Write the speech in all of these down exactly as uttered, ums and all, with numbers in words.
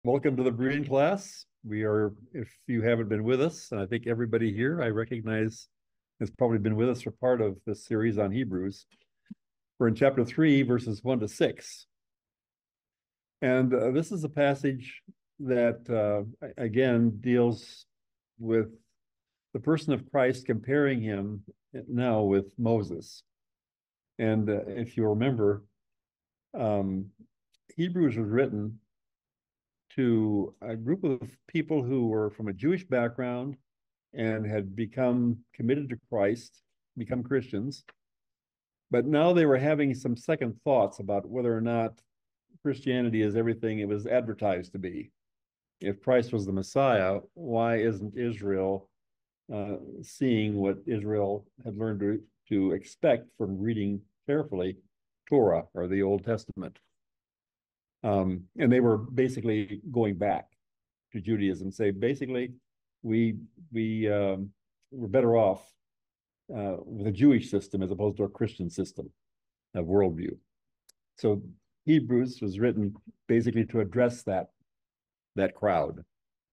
Welcome to the Berean class. We are, if you haven't been with us, and I think everybody here I recognize has probably been with us for part of this series on Hebrews. We're in chapter three, verses one to six. And uh, this is a passage that, uh, again, deals with the person of Christ, comparing him now with Moses. And uh, if you remember, um, Hebrews was written to a group of people who were from a Jewish background and had become committed to Christ, become Christians. But now they were having some second thoughts about whether or not Christianity is everything it was advertised to be. If Christ was the Messiah, why isn't Israel uh, seeing what Israel had learned to, to expect from reading carefully Torah or the Old Testament? Um, and they were basically going back to Judaism, say basically we we um, we're better off uh, with a Jewish system as opposed to a Christian system of worldview. So Hebrews was written basically to address that that crowd.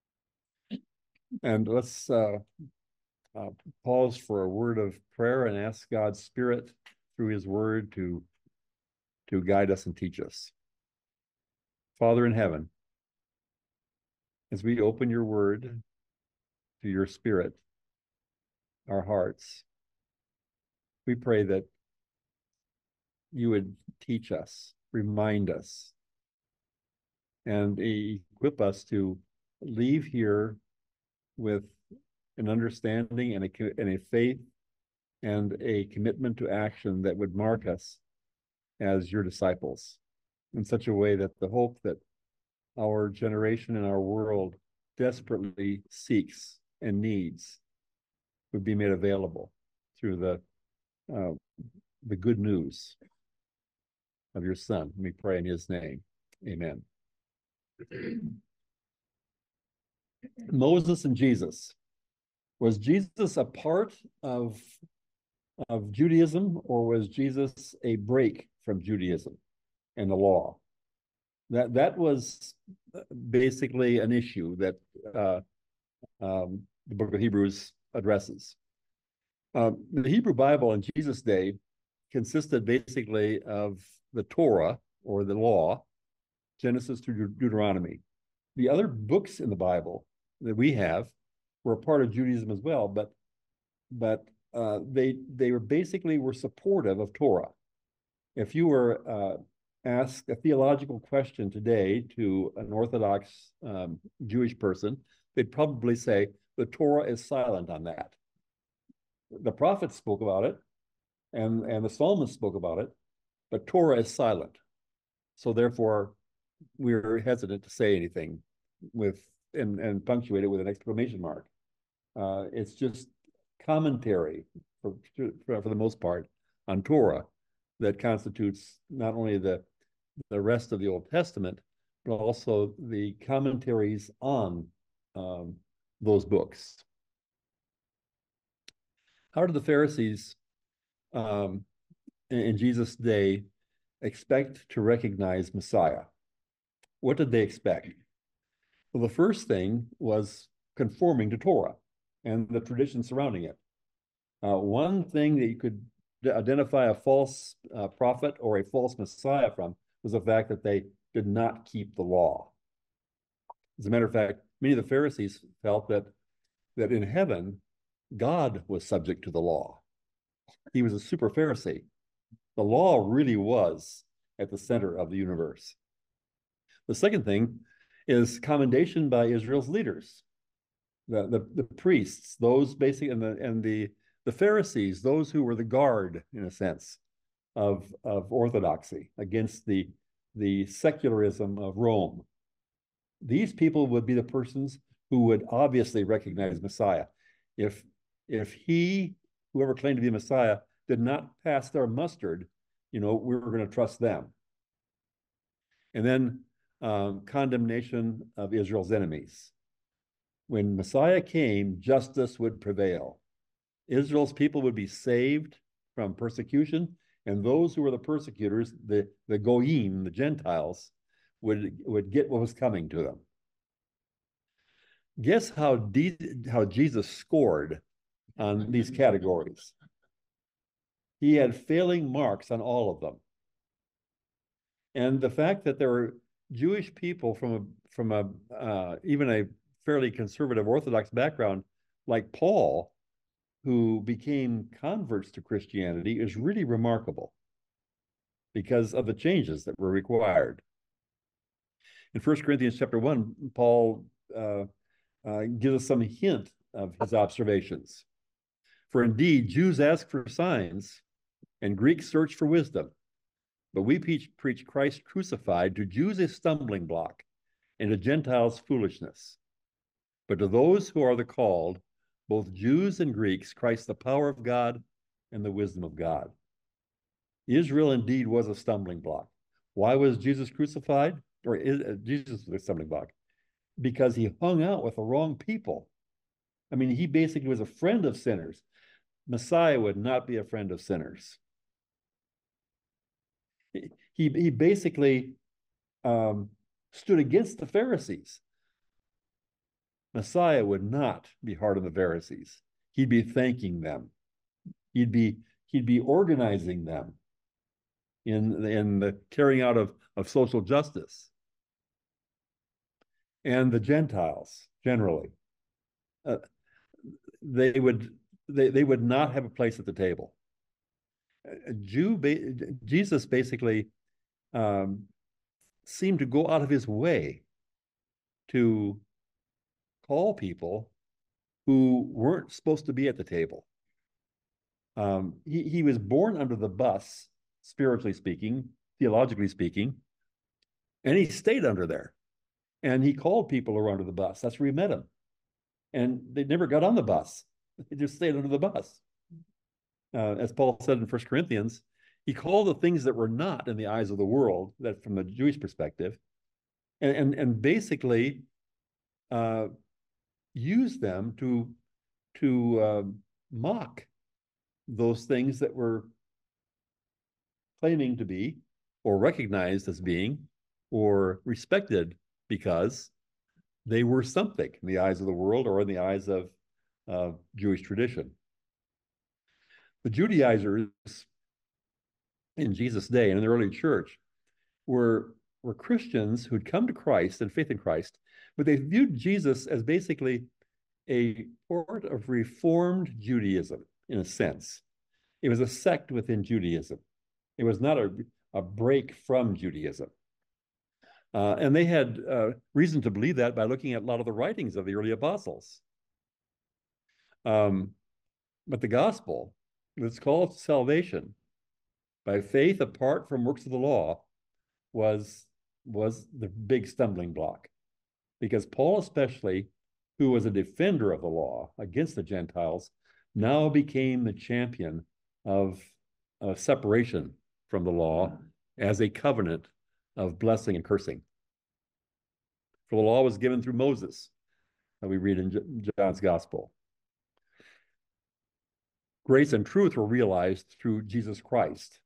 And let's uh, uh, pause for a word of prayer and ask God's Spirit through His Word to to guide us and teach us. Father in heaven, as we open your Word to your Spirit, our hearts, we pray that you would teach us, remind us, and equip us to leave here with an understanding and a, and a faith and a commitment to action that would mark us as your disciples in such a way that the hope that our generation and our world desperately seeks and needs would be made available through the uh, the good news of your Son. We pray in his name. Amen. Moses and Jesus. Was Jesus a part of, of Judaism, or was Jesus a break from Judaism and the law? That that was basically an issue that uh, um, the book of Hebrews addresses. Um, the Hebrew Bible in Jesus' day consisted basically of the Torah or the law, Genesis to Deut- Deuteronomy. The other books in the Bible that we have were a part of Judaism as well, but but uh, they they were basically were supportive of Torah. If you were uh, asked a theological question today to an Orthodox um, Jewish person, they'd probably say the Torah is silent on that. The prophets spoke about it, and and the psalmist spoke about it, but Torah is silent. So therefore, we're hesitant to say anything with and and punctuate it with an exclamation mark. Uh, it's just commentary for, for, for the most part on Torah that constitutes not only the the rest of the Old Testament, but also the commentaries on um, those books. How did the Pharisees um, in, in Jesus' day expect to recognize Messiah? What did they expect? Well, the first thing was conforming to Torah and the tradition surrounding it. Uh, one thing that you could identify a false uh, prophet or a false Messiah from was the fact that they did not keep the law. As a matter of fact, many of the Pharisees felt that that in heaven, God was subject to the law. He was a super Pharisee. The law really was at the center of the universe. The second thing is commendation by Israel's leaders, the, the, the priests, those basically, and the and the the Pharisees, those who were the guard, in a sense, of of orthodoxy against the the secularism of Rome. These people would be the persons who would obviously recognize Messiah. If if he, whoever claimed to be Messiah, did not pass their mustard, you know, we were going to trust them. And then um, condemnation of Israel's enemies. When Messiah came, justice would prevail. Israel's people would be saved from persecution, and those who were the persecutors, the, the Goyim, the Gentiles, would, would get what was coming to them. Guess how, D, how Jesus scored on these categories. He had failing marks on all of them. And the fact that there were Jewish people from a from a uh, even a fairly conservative Orthodox background, like Paul, who became converts to Christianity, is really remarkable because of the changes that were required. In First Corinthians chapter one, Paul uh, uh, gives us some hint of his observations. For indeed, Jews ask for signs, and Greeks search for wisdom. But we preach, preach Christ crucified, to Jews a stumbling block, and to Gentiles foolishness. But to those who are the called, both Jews and Greeks, Christ the power of God and the wisdom of God. Israel indeed was a stumbling block. Why was Jesus crucified? Or is, uh, Jesus was a stumbling block? Because he hung out with the wrong people. I mean, he basically was a friend of sinners. Messiah would not be a friend of sinners. He, he, he basically um, stood against the Pharisees. Messiah would not be hard on the Pharisees. He'd be thanking them. He'd be he'd be organizing them in in the carrying out of, of social justice. And the Gentiles generally, uh, they would they, they would not have a place at the table. A Jew, Jesus basically um, seemed to go out of his way to call people who weren't supposed to be at the table. Um, he, he was born under the bus, spiritually speaking, theologically speaking, and he stayed under there. And he called people who were under the bus. That's where he met them. And they never got on the bus. They just stayed under the bus. Uh, as Paul said in First Corinthians, he called the things that were not in the eyes of the world, that from the Jewish perspective, and, and, and basically uh, used them to, to uh, mock those things that were claiming to be, or recognized as being, or respected because they were something in the eyes of the world or in the eyes of uh, Jewish tradition. The Judaizers in Jesus' day and in the early church were, were Christians who'd come to Christ and faith in Christ, but they viewed Jesus as basically a sort of reformed Judaism in a sense. It was a sect within Judaism. It was not a, a break from Judaism. Uh, and they had uh, reason to believe that by looking at a lot of the writings of the early apostles. Um, but the gospel, that's called salvation by faith apart from works of the law, was, was the big stumbling block. Because Paul especially, who was a defender of the law against the Gentiles, now became the champion of, of separation from the law as a covenant of blessing and cursing. For the law was given through Moses, that we read in John's gospel. Grace and truth were realized through Jesus Christ.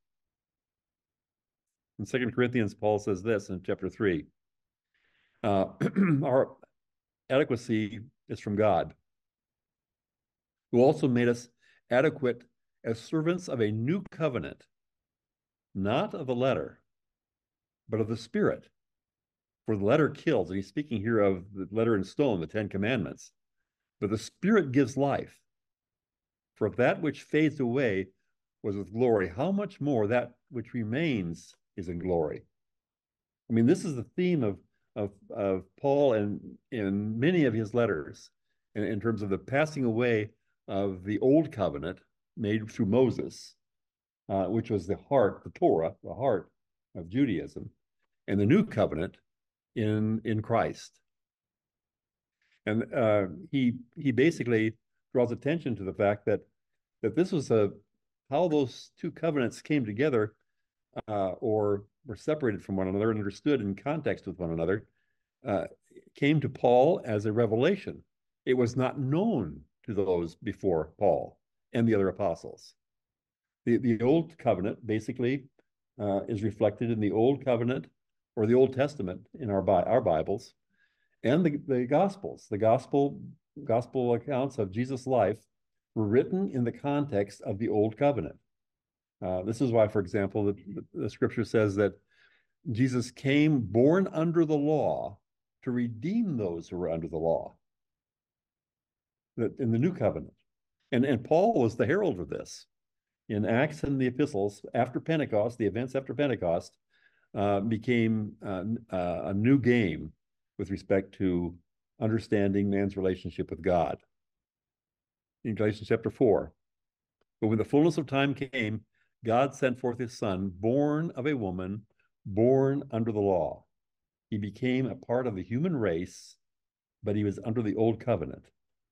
In Second Corinthians, Paul says this in chapter three, uh, our adequacy is from God, who also made us adequate as servants of a new covenant, not of the letter, but of the Spirit. For the letter kills, and he's speaking here of the letter in stone, the Ten Commandments, but the Spirit gives life. For if that which fades away was with glory, how much more that which remains is in glory? I mean, this is the theme of, of, of Paul and in many of his letters in, in terms of the passing away of the old covenant made through Moses, uh, which was the heart, the Torah, the heart of Judaism, and the new covenant in, in Christ. And uh, he, he basically draws attention to the fact that, that this was a, how those two covenants came together uh, or were separated from one another and understood in context with one another, uh, came to Paul as a revelation. It was not known to those before Paul and the other apostles. The, the Old Covenant basically uh, is reflected in the Old Covenant or the Old Testament in our, our Bibles and the, the Gospels. The gospel gospel accounts of Jesus' life were written in the context of the Old Covenant. Uh, this is why, for example, the, the scripture says that Jesus came born under the law to redeem those who were under the law, that in the new covenant. And, and Paul was the herald of this. In Acts and the epistles, after Pentecost, the events after Pentecost uh, became uh, uh, a new game with respect to understanding man's relationship with God. In Galatians chapter four, but when the fullness of time came, God sent forth his son, born of a woman, born under the law. He became a part of the human race, but he was under the old covenant,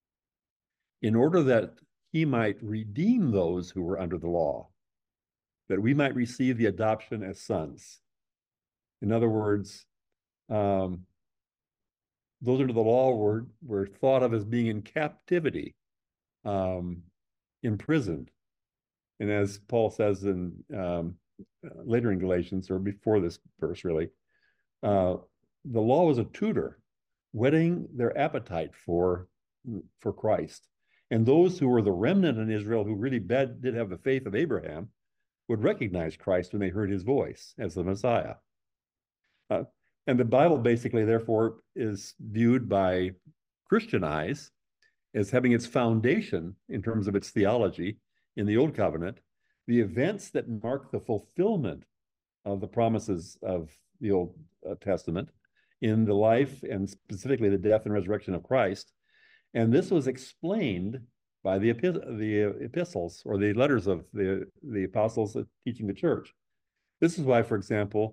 in order that he might redeem those who were under the law, that we might receive the adoption as sons. In other words, um, those under the law were, were thought of as being in captivity, um, imprisoned. And as Paul says in um, later in Galatians, or before this verse really, uh, the law was a tutor, whetting their appetite for, for Christ. And those who were the remnant in Israel who really bad, did have the faith of Abraham would recognize Christ when they heard his voice as the Messiah. Uh, and the Bible basically, therefore, is viewed by Christian eyes as having its foundation in terms of its theology in the Old Covenant, the events that mark the fulfillment of the promises of the Old Testament in the life and specifically the death and resurrection of Christ. And this was explained by the, the epistles or the letters of the, the apostles teaching the church. This is why, for example,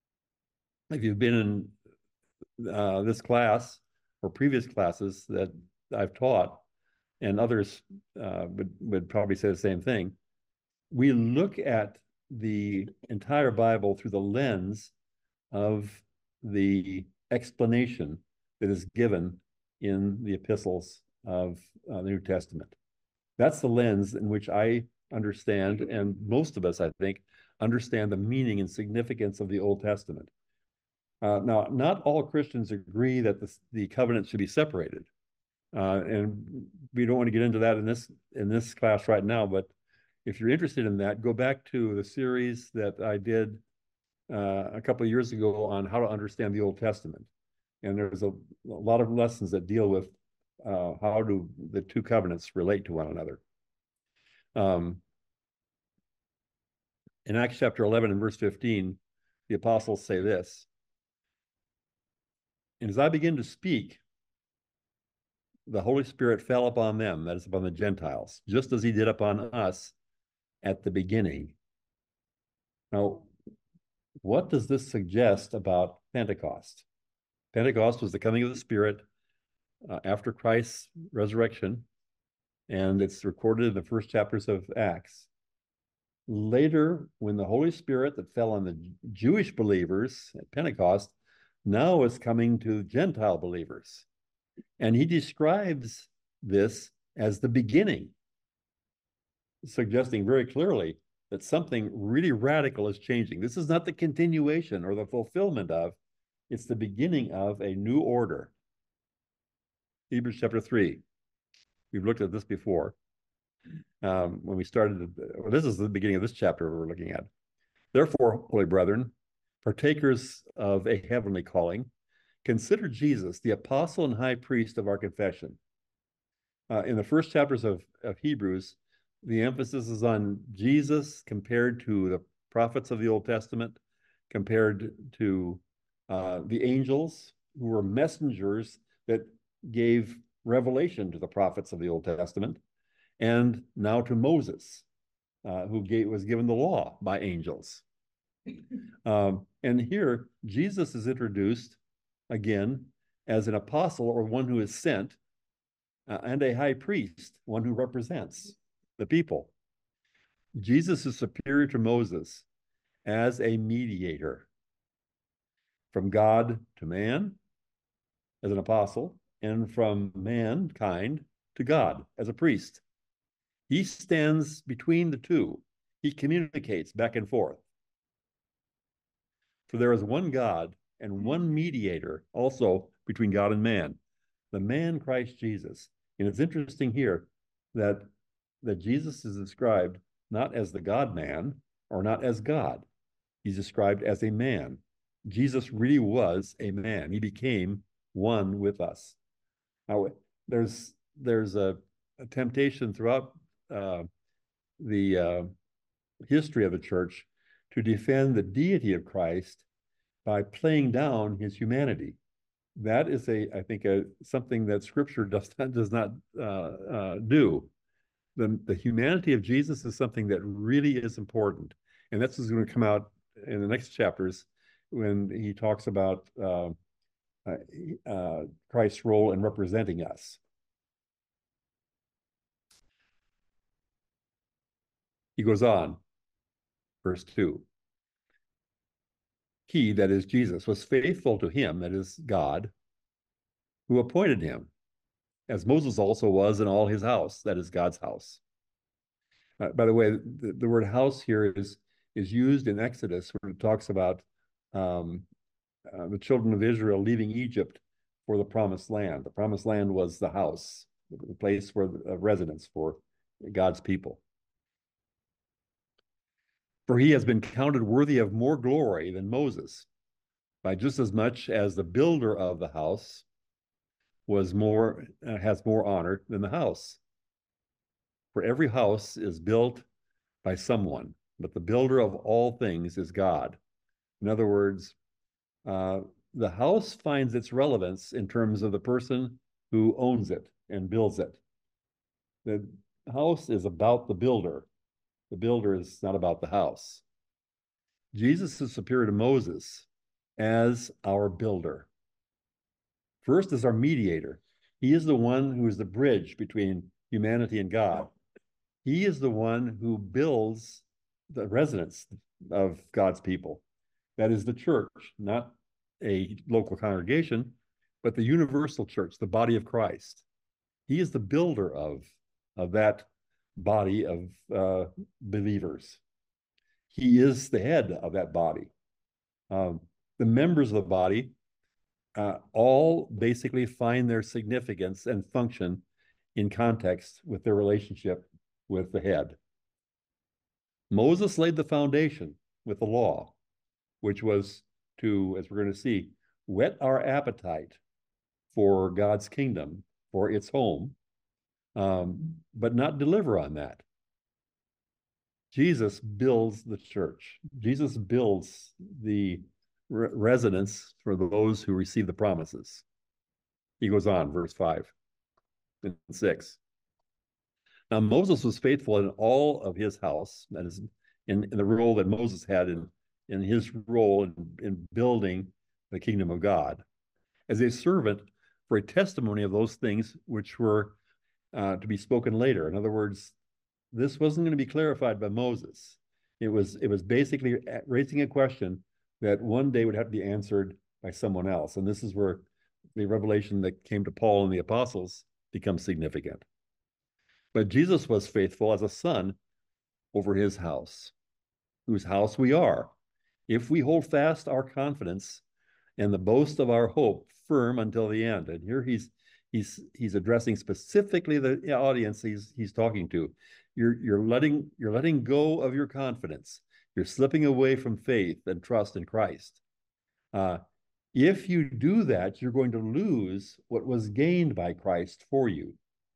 if you've been in uh, this class or previous classes that I've taught, and others uh, would, would probably say the same thing, we look at the entire Bible through the lens of the explanation that is given in the epistles of uh, the New Testament. That's the lens in which I understand, and most of us, I think, understand the meaning and significance of the Old Testament. Uh, now, not all Christians agree that the, the covenant should be separated. Uh, and we don't want to get into that in this in this class right now, but if you're interested in that, go back to the series that I did uh, a couple of years ago on how to understand the Old Testament. And there's a, a lot of lessons that deal with uh, how do the two covenants relate to one another. Um, in Acts chapter eleven and verse fifteen, the apostles say this, "And as I begin to speak, the Holy Spirit fell upon them," that is upon the Gentiles, "just as he did upon us at the beginning." Now, what does this suggest about Pentecost? Pentecost was the coming of the Spirit uh, after Christ's resurrection, and it's recorded in the first chapters of Acts. Later, when the Holy Spirit that fell on the Jewish believers at Pentecost now is coming to Gentile believers. And he describes this as the beginning, suggesting very clearly that something really radical is changing. This is not the continuation or the fulfillment of, it's the beginning of a new order. Hebrews chapter three. We've looked at this before. Um, when we started, well, this is the beginning of this chapter we're looking at. "Therefore, holy brethren, partakers of a heavenly calling, consider Jesus, the apostle and high priest of our confession." Uh, in the first chapters of, of Hebrews, the emphasis is on Jesus compared to the prophets of the Old Testament, compared to uh, the angels who were messengers that gave revelation to the prophets of the Old Testament, and now to Moses, uh, who gave, was given the law by angels. Um, and here, Jesus is introduced again as an apostle or one who is sent, uh, and a high priest, one who represents the people. Jesus is superior to Moses as a mediator from God to man as an apostle, and from mankind to God as a priest. He stands between the two. He communicates back and forth. For there is one God and one mediator also between God and man, the man Christ Jesus. And it's interesting here that that Jesus is described not as the God-man or not as God. He's described as a man. Jesus really was a man. He became one with us. Now, there's there's a, a temptation throughout uh, the uh, history of the church to defend the deity of Christ by playing down his humanity. That is a, I think, a something that Scripture does not does not uh, uh, do. The the humanity of Jesus is something that really is important, and that's what's going to come out in the next chapters when he talks about uh, uh, uh, Christ's role in representing us. He goes on, verse two. He, that is Jesus, was faithful to him, that is God, who appointed him, as Moses also was in all his house, that is God's house. Uh, by the way, the, the word house here is is used in Exodus when it talks about um, uh, the children of Israel leaving Egypt for the promised land. The promised land was the house, the place for the, uh, residence for God's people. For he has been counted worthy of more glory than Moses, by just as much as the builder of the house was more uh, has more honor than the house. For every house is built by someone, but the builder of all things is God. In other words, uh, the house finds its relevance in terms of the person who owns it and builds it. The house is about the builder. The builder is not about the house. Jesus is superior to Moses as our builder. First, as our mediator. He is the one who is the bridge between humanity and God. He is the one who builds the residence of God's people. That is the church, not a local congregation, but the universal church, the body of Christ. He is the builder of, of that body of uh, believers. He is the head of that body. Um, the members of the body uh, all basically find their significance and function in context with their relationship with the head. Moses laid the foundation with the law, which was to, as we're going to see, whet our appetite for God's kingdom, for its home, um, but not deliver on that. Jesus builds the church. Jesus builds the re- residence for those who receive the promises. He goes on, verse five and six. Now, Moses was faithful in all of his house, that is, in, in the role that Moses had in, in his role in, in building the kingdom of God, as a servant for a testimony of those things which were uh, to be spoken later. In other words, this wasn't going to be clarified by Moses. It was, it was basically raising a question that one day would have to be answered by someone else. And this is where the revelation that came to Paul and the apostles becomes significant. But Jesus was faithful as a son over his house, whose house we are, if we hold fast our confidence and the boast of our hope firm until the end. And here he's he's he's addressing specifically the audience he's he's talking to. You're you're letting you're letting go of your confidence. You're slipping away from faith and trust in Christ. Uh, if you do that, you're going to lose what was gained by Christ for you.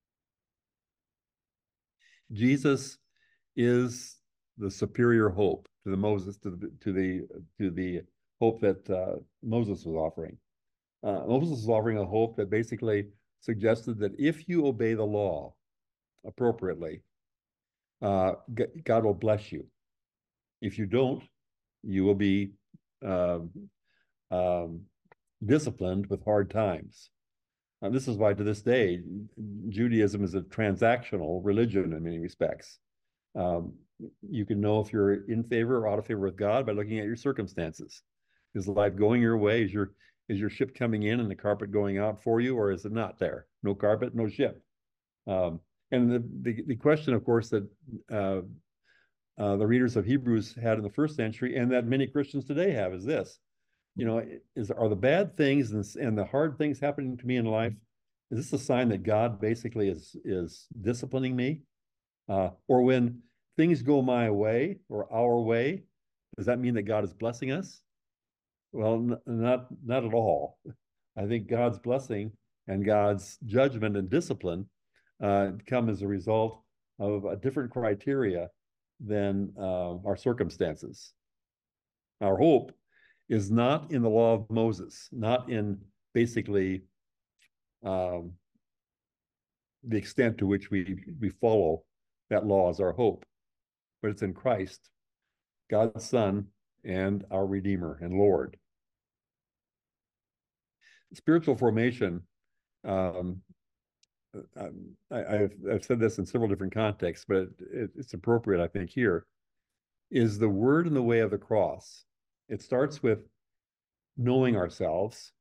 Jesus is the superior hope to the Moses to the to the to the hope that uh, Moses was offering. Uh, Moses was offering a hope that basically suggested that if you obey the law appropriately, uh, God will bless you. If you don't, you will be um, um, disciplined with hard times. And this is why, to this day, Judaism is a transactional religion in many respects. Um, you can know if you're in favor or out of favor with God by looking at your circumstances. Is life going your way? Is your is your ship coming in and the carpet going out for you, or is it not there? No carpet, no ship. Um, and the, the the question, of course, that uh, uh, the readers of Hebrews had in the first century, and that many Christians today have, is this: you know, is are the bad things and, and the hard things happening to me in life, is this a sign that God basically is is disciplining me? Uh, or when things go my way or our way, does that mean that God is blessing us? Well, n- not not at all. I think God's blessing and God's judgment and discipline uh, come as a result of a different criteria than uh, our circumstances. Our hope is not in the law of Moses, not in basically um, the extent to which we we follow that law as our hope, but it's in Christ, God's Son, and our Redeemer and Lord. Spiritual formation, um, I, have I've said this in several different contexts, but it, it's appropriate, I think, here, is the word in the way of the cross. It starts with knowing ourselves.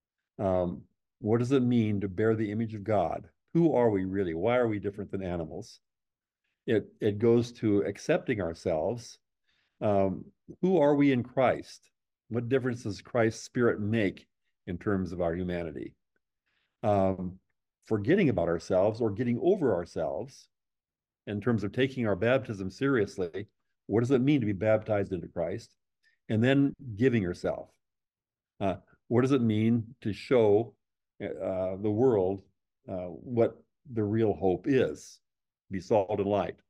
Um, what does it mean to bear the image of God? Who are we really? Why are we different than animals? It it goes to accepting ourselves. Um, who are we in Christ? What difference does Christ's Spirit make in terms of our humanity? Um, forgetting about ourselves or getting over ourselves in terms of taking our baptism seriously. What does it mean to be baptized into Christ? And then giving yourself. Uh, what does it mean to show uh, the world uh, what the real hope is? Be salt and light.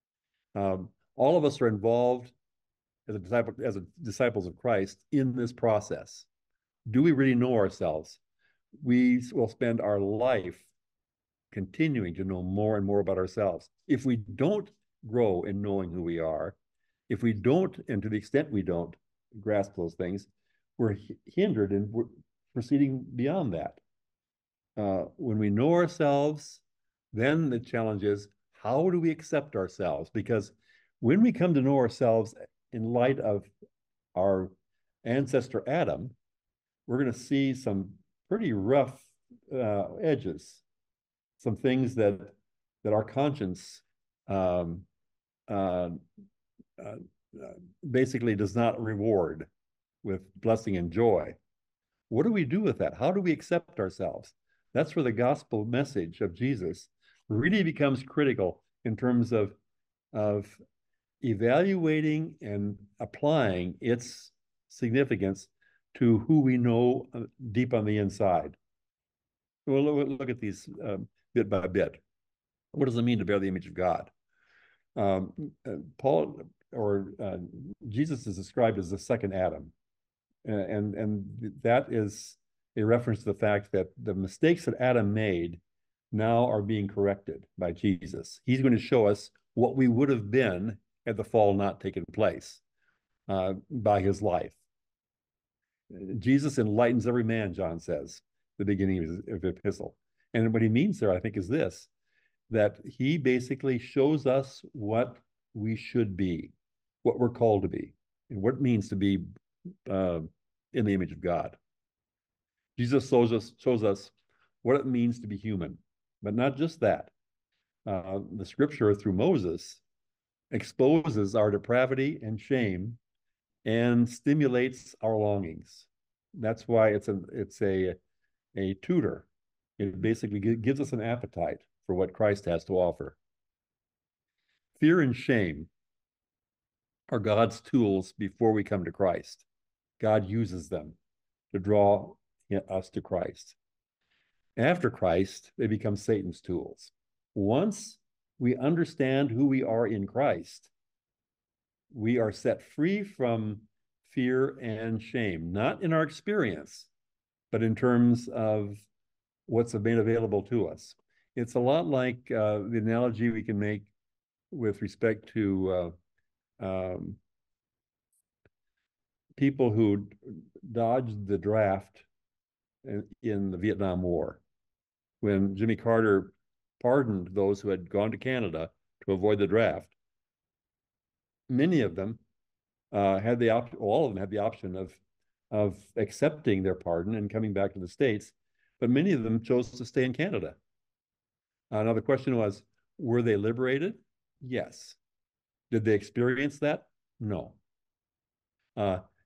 Um, all of us are involved as a disciple, as a disciples of Christ in this process. Do we really know ourselves? We will spend our life continuing to know more and more about ourselves. If we don't grow in knowing who we are, if we don't, and to the extent we don't grasp those things, we're hindered and we're proceeding beyond that. Uh, when we know ourselves, then the challenge is how do we accept ourselves? Because when we come to know ourselves in light of our ancestor Adam, we're going to see some pretty rough uh, edges, some things that that our conscience um, uh, uh, basically does not reward with blessing and joy. What do we do with that? How do we accept ourselves? That's where the gospel message of Jesus really becomes critical in terms of, of evaluating and applying its significance to who we know deep on the inside. We'll look at these um, bit by bit. What does it mean to bear the image of God? Um, uh, Paul or uh, Jesus is described as the second Adam, and and that is a reference to the fact that the mistakes that Adam made now are being corrected by Jesus. He's going to show us what we would have been had the fall not taken place uh, by his life. Jesus enlightens every man, John says, the beginning of his, of his epistle. And what he means there, I think, is this, that he basically shows us what we should be, what we're called to be, and what it means to be uh, in the image of God. Jesus shows us, shows us what it means to be human, but not just that. Uh, the scripture through Moses exposes our depravity and shame and stimulates our longings. That's why it's a it's a a tutor. It basically gives us an appetite for what Christ has to offer. Fear and shame are God's tools before we come to Christ. God uses them to draw us to Christ. After Christ, they become Satan's tools. Once we understand who we are in Christ, we are set free from fear and shame, not in our experience, but in terms of what's been available to us. It's a lot like uh, the analogy we can make with respect to uh, um, people who dodged the draft in, in the Vietnam War. When Jimmy Carter pardoned those who had gone to Canada to avoid the draft, many of them uh, had the option, all of them had the option of of accepting their pardon and coming back to the States, but many of them chose to stay in Canada. Uh, now the question was, were they liberated? Yes. Did they experience that? No. Uh,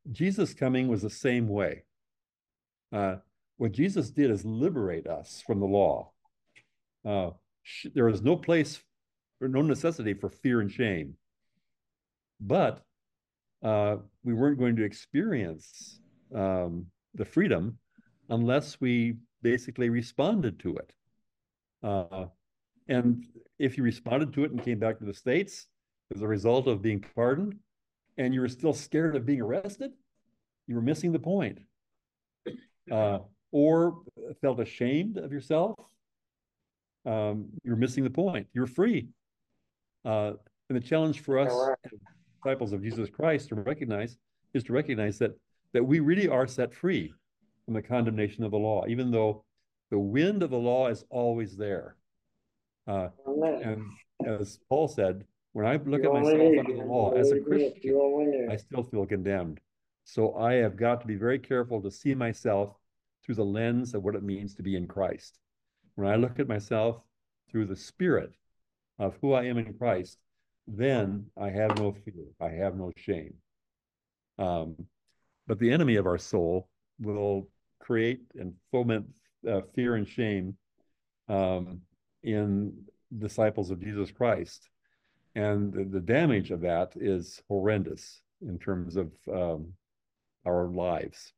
Jesus coming was the same way. Uh, what Jesus did is liberate us from the law. Uh, there is no place or no necessity for fear and shame. But uh, we weren't going to experience um, the freedom unless we basically responded to it. Uh, and if you responded to it and came back to the States as a result of being pardoned, and you were still scared of being arrested, you were missing the point. Uh, or felt ashamed of yourself, um, you're missing the point. You're free. Uh, and the challenge for us, disciples of Jesus Christ, to recognize is to recognize that that we really are set free from the condemnation of the law, even though the wind of the law is always there. Uh, and as Paul said, when I look at myself under the law as a Christian, I still feel condemned. So I have got to be very careful to see myself through the lens of what it means to be in Christ. When I look at myself through the spirit of who I am in Christ, then I have no fear, I have no shame. Um, but the enemy of our soul will create and foment uh, fear and shame um, in disciples of Jesus Christ. And the, the damage of that is horrendous in terms of um, our lives.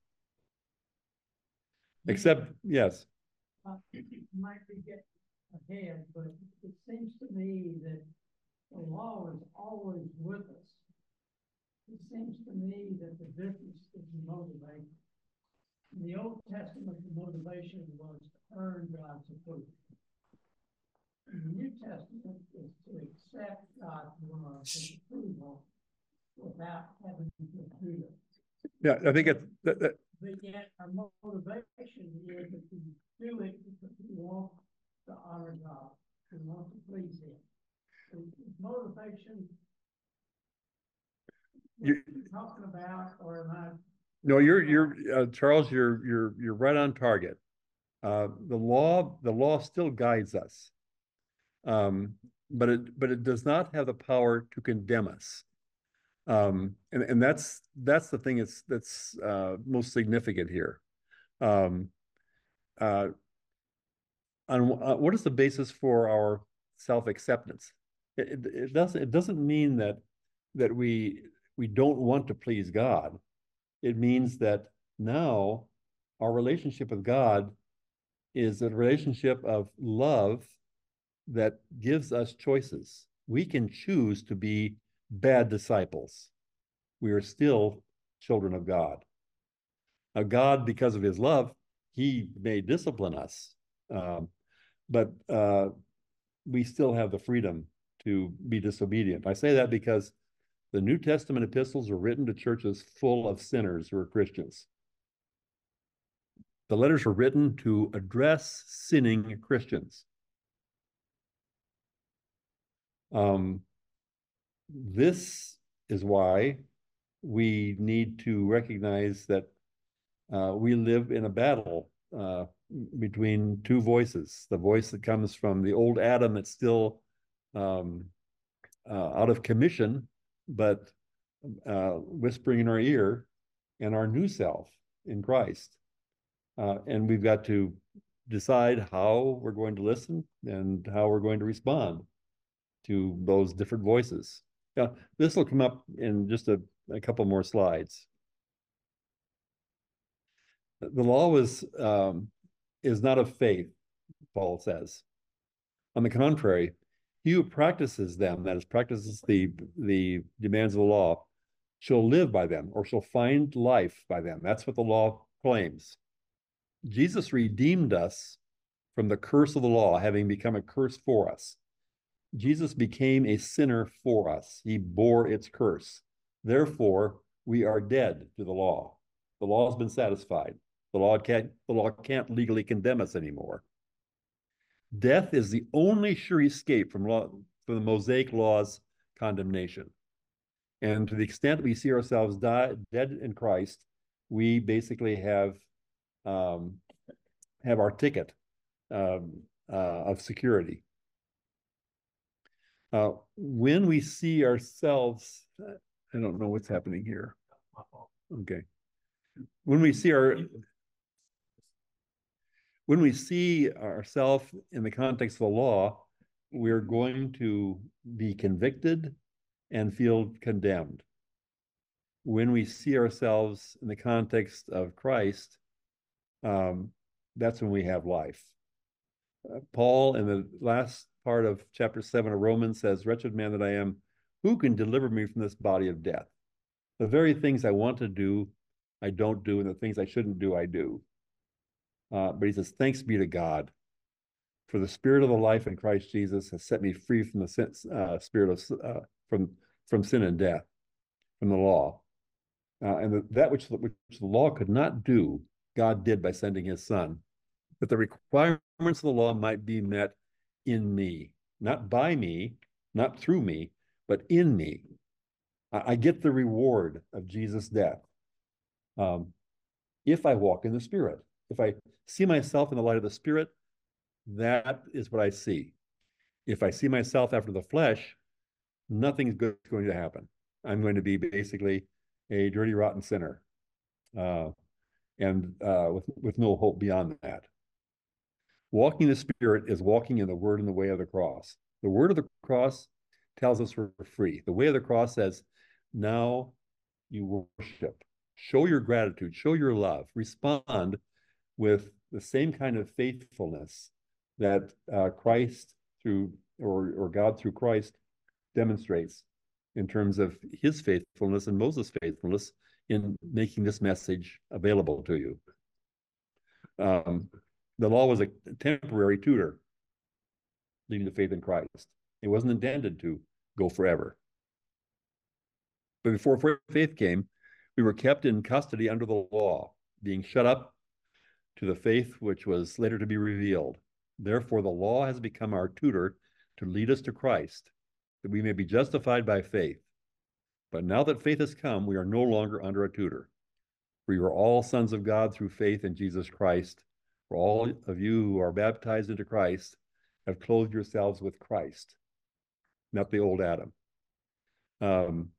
Except, yes. Uh, might be getting ahead, but it seems to me that the law is always with us. It seems to me that the difference is the motivation. In the Old Testament, the motivation was to earn God's approval. In the New Testament is to accept God's love and approval without having to do it. Yeah, I think it's that, that, but yet our motivation is that we do it because we want to honor God. We want to please Him. So motivation you, talking about, or am I? No, you're you're uh, Charles. You're you're you're right on target. Uh, the law the law still guides us, um, but it but it does not have the power to condemn us. Um, and and that's that's the thing that's that's uh, most significant here. Um, uh, on uh, what is the basis for our self-acceptance? It, it, it doesn't it doesn't mean that that we we don't want to please God. It means that now our relationship with God is a relationship of love that gives us choices. We can choose to be bad disciples. We are still children of God. Now, God, because of his love, he may discipline us, um, but uh, we still have the freedom to be disobedient. I say that because the New Testament epistles are written to churches full of sinners who are Christians. The letters were written to address sinning Christians. Um, this is why we need to recognize that uh, we live in a battle uh, between two voices. The voice that comes from the old Adam that's still um, uh, out of commission, but uh, whispering in our ear, and our new self in Christ. Uh, and we've got to decide how we're going to listen and how we're going to respond to those different voices. Yeah, this will come up in just a, a couple more slides. The law was um, is not of faith, Paul says. On the contrary, he who practices them, that is, practices the the demands of the law, shall live by them, or shall find life by them. That's what the law claims. Jesus redeemed us from the curse of the law, having become a curse for us. Jesus became a sinner for us. He bore its curse. Therefore, we are dead to the law. The law has been satisfied. The law can't, the law can't legally condemn us anymore. Death is the only sure escape from, law, from the Mosaic law's condemnation. And to the extent we see ourselves die, dead in Christ, we basically have um, have our ticket um, uh, of security. Uh, when we see ourselves, I don't know what's happening here. Okay. When we see our when we see ourselves in the context of the law, we're going to be convicted and feel condemned. When we see ourselves in the context of Christ, um, that's when we have life. Uh, Paul, in the last part of chapter seven of Romans, says, "Wretched man that I am, who can deliver me from this body of death?" The very things I want to do, I don't do, and the things I shouldn't do, I do. Uh, but he says, "Thanks be to God, for the spirit of the life in Christ Jesus has set me free from the sin, uh, spirit of uh, from from sin and death, from the law, uh, and the, that which which the law could not do, God did by sending His Son, that the requirements of the law might be met in me, not by me, not through me, but in me. I, I get the reward of Jesus' death um, if I walk in the Spirit. If I see myself in the light of the Spirit, that is what I see. If I see myself after the flesh, nothing's good going to happen. I'm going to be basically a dirty, rotten sinner, uh, and uh, with with no hope beyond that. Walking the Spirit is walking in the Word and the way of the cross. The Word of the cross tells us we're free. The way of the cross says, now you worship, show your gratitude, show your love, respond with the same kind of faithfulness that uh, Christ through or or God through Christ demonstrates in terms of his faithfulness and Moses' faithfulness in making this message available to you. Um, the law was a temporary tutor leading to faith in Christ. It wasn't intended to go forever. But before faith came, we were kept in custody under the law, being shut up to the faith which was later to be revealed. Therefore, the law has become our tutor to lead us to Christ, that we may be justified by faith. But now that faith has come, we are no longer under a tutor. For you are all sons of God through faith in Jesus Christ. For all of you who are baptized into Christ have clothed yourselves with Christ, not the old Adam. Um,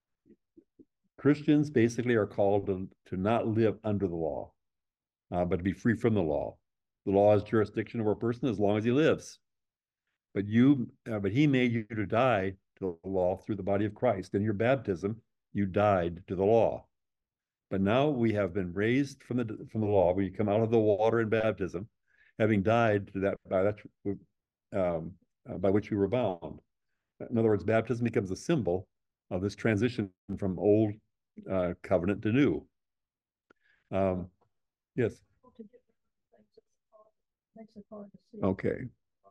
Christians basically are called to, to not live under the law, uh, but to be free from the law. The law has jurisdiction over a person as long as he lives. But you, uh, but he made you to die to the law through the body of Christ. In your baptism, you died to the law. But now we have been raised from the from the law. We come out of the water in baptism, having died to that by that um, uh, by which we were bound. In other words, baptism becomes a symbol of this transition from old uh, covenant to new. Um, yes. Okay.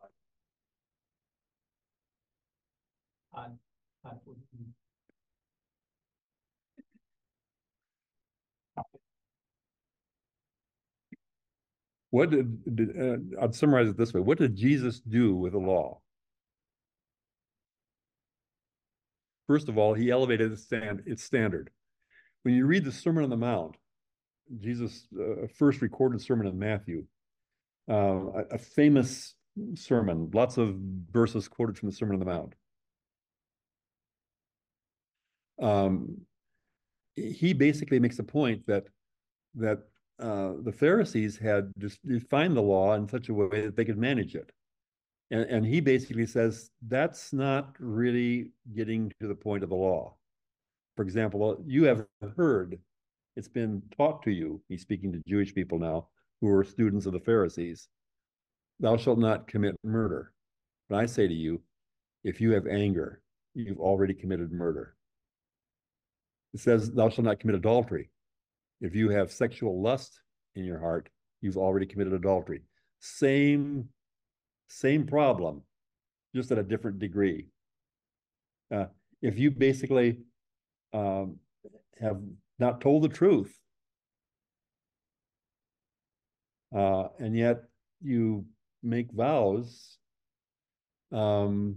I, I What did, did uh, I'd summarize it this way. What did Jesus do with the law? First of all, he elevated its, stand, its standard. When you read the Sermon on the Mount, Jesus' uh, first recorded sermon in Matthew, uh, a, a famous sermon, lots of verses quoted from the Sermon on the Mount. Um, he basically makes a point that that uh, the Pharisees had just defined the law in such a way that they could manage it. And, and he basically says that's not really getting to the point of the law. For example, you have heard, it's been taught to you, he's speaking to Jewish people now, who are students of the Pharisees, thou shalt not commit murder. But I say to you, if you have anger, you've already committed murder. It says, thou shalt not commit adultery. If you have sexual lust in your heart, you've already committed adultery. Same, same problem, just at a different degree. Uh, if you basically um, have not told the truth, uh, and yet you make vows, um,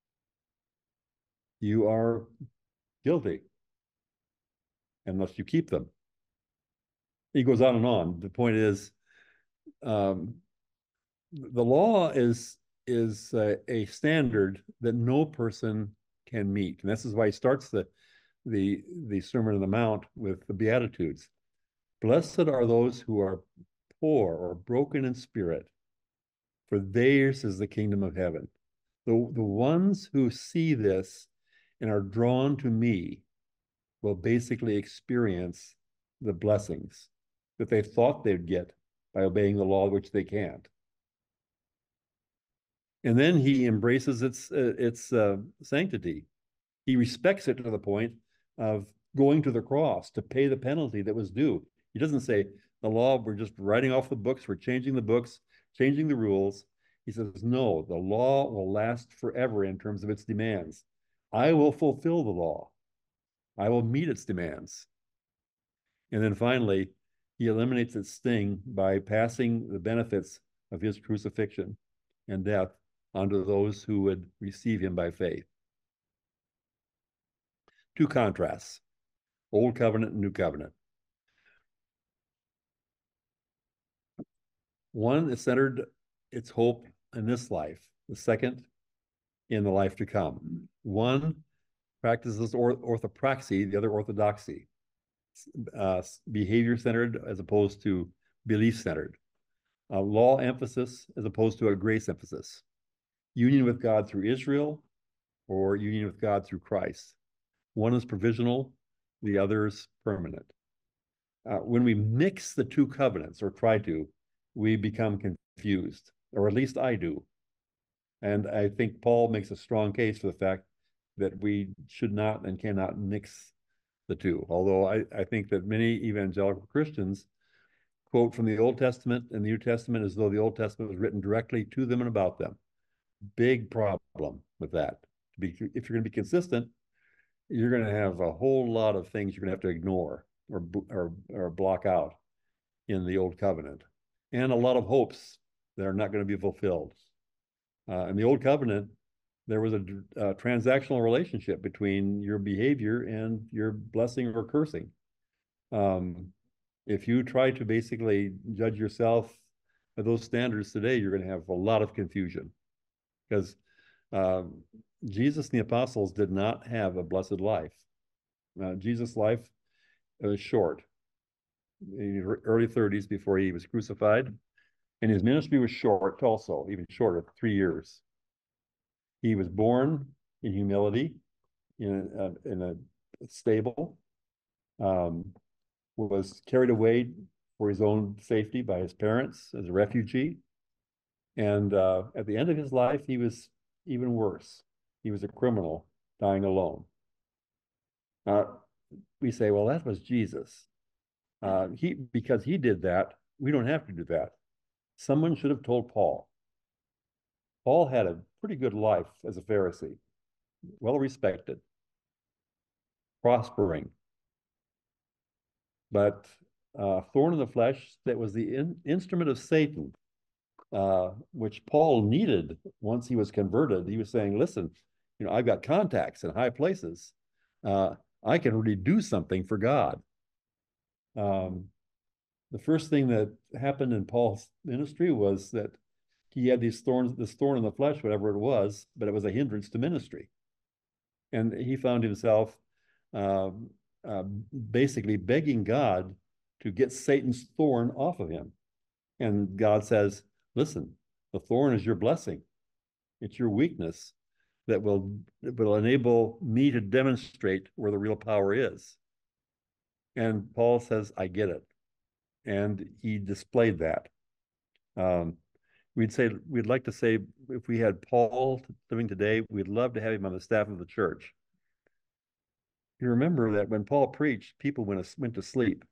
you are guilty unless you keep them. He goes on and on. The point is, um, the law is is uh, a standard that no person can meet, and this is why he starts the the the Sermon on the Mount with the Beatitudes. Blessed are those who are poor or broken in spirit, for theirs is the kingdom of heaven. The, the ones who see this and are drawn to me will basically experience the blessings that they thought they'd get by obeying the law, which they can't. And then he embraces its uh, its uh, sanctity. He respects it to the point of going to the cross to pay the penalty that was due. He doesn't say the law, we're just writing off the books, we're changing the books, changing the rules. He says, no, the law will last forever in terms of its demands. I will fulfill the law. I will meet its demands. And then finally, he eliminates its sting by passing the benefits of his crucifixion and death onto those who would receive him by faith. Two contrasts, Old Covenant and New Covenant. One is centered its hope in this life, the second in the life to come. One practices orthopraxy, the other orthodoxy, uh, behavior-centered as opposed to belief-centered. A law emphasis as opposed to a grace emphasis. Union with God through Israel or union with God through Christ. One is provisional, the other is permanent. Uh, when we mix the two covenants, or try to, we become confused, or at least I do. And I think Paul makes a strong case for the fact that we should not and cannot mix the two. Although I, I think that many evangelical Christians quote from the Old Testament and the New Testament as though the Old Testament was written directly to them and about them. Big problem with that. If you're going to be consistent, you're going to have a whole lot of things you're going to have to ignore or, or, or block out in the Old Covenant, and a lot of hopes that are not going to be fulfilled. Uh, in the Old Covenant, there was a, a transactional relationship between your behavior and your blessing or cursing. Um, if you try to basically judge yourself by those standards today, you're going to have a lot of confusion, because uh, Jesus and the apostles did not have a blessed life. Uh, Jesus' life was short, in his early thirties before he was crucified, and his ministry was short also, even shorter, three years. He was born in humility, in a, in a stable, um, was carried away for his own safety by his parents as a refugee. And uh, at the end of his life, he was even worse. He was a criminal dying alone. Uh, we say, well, that was Jesus. Uh, he, because he did that, we don't have to do that. Someone should have told Paul. Paul had a pretty good life as a Pharisee, well respected, prospering, but uh, thorn in the flesh that was the in instrument of Satan, uh, which Paul needed once he was converted. He was saying, listen, you know, I've got contacts in high places. Uh, I can really do something for God. Um, the first thing that happened in Paul's ministry was that he had these thorns, this thorn in the flesh, whatever it was, but it was a hindrance to ministry. And he found himself uh, uh, basically begging God to get Satan's thorn off of him. And God says, listen, the thorn is your blessing. It's your weakness that will, that will enable me to demonstrate where the real power is. And Paul says, I get it. And he displayed that. Um, we'd say, we'd like to say, if we had Paul living today, we'd love to have him on the staff of the church. You remember that when Paul preached, people went, went to sleep.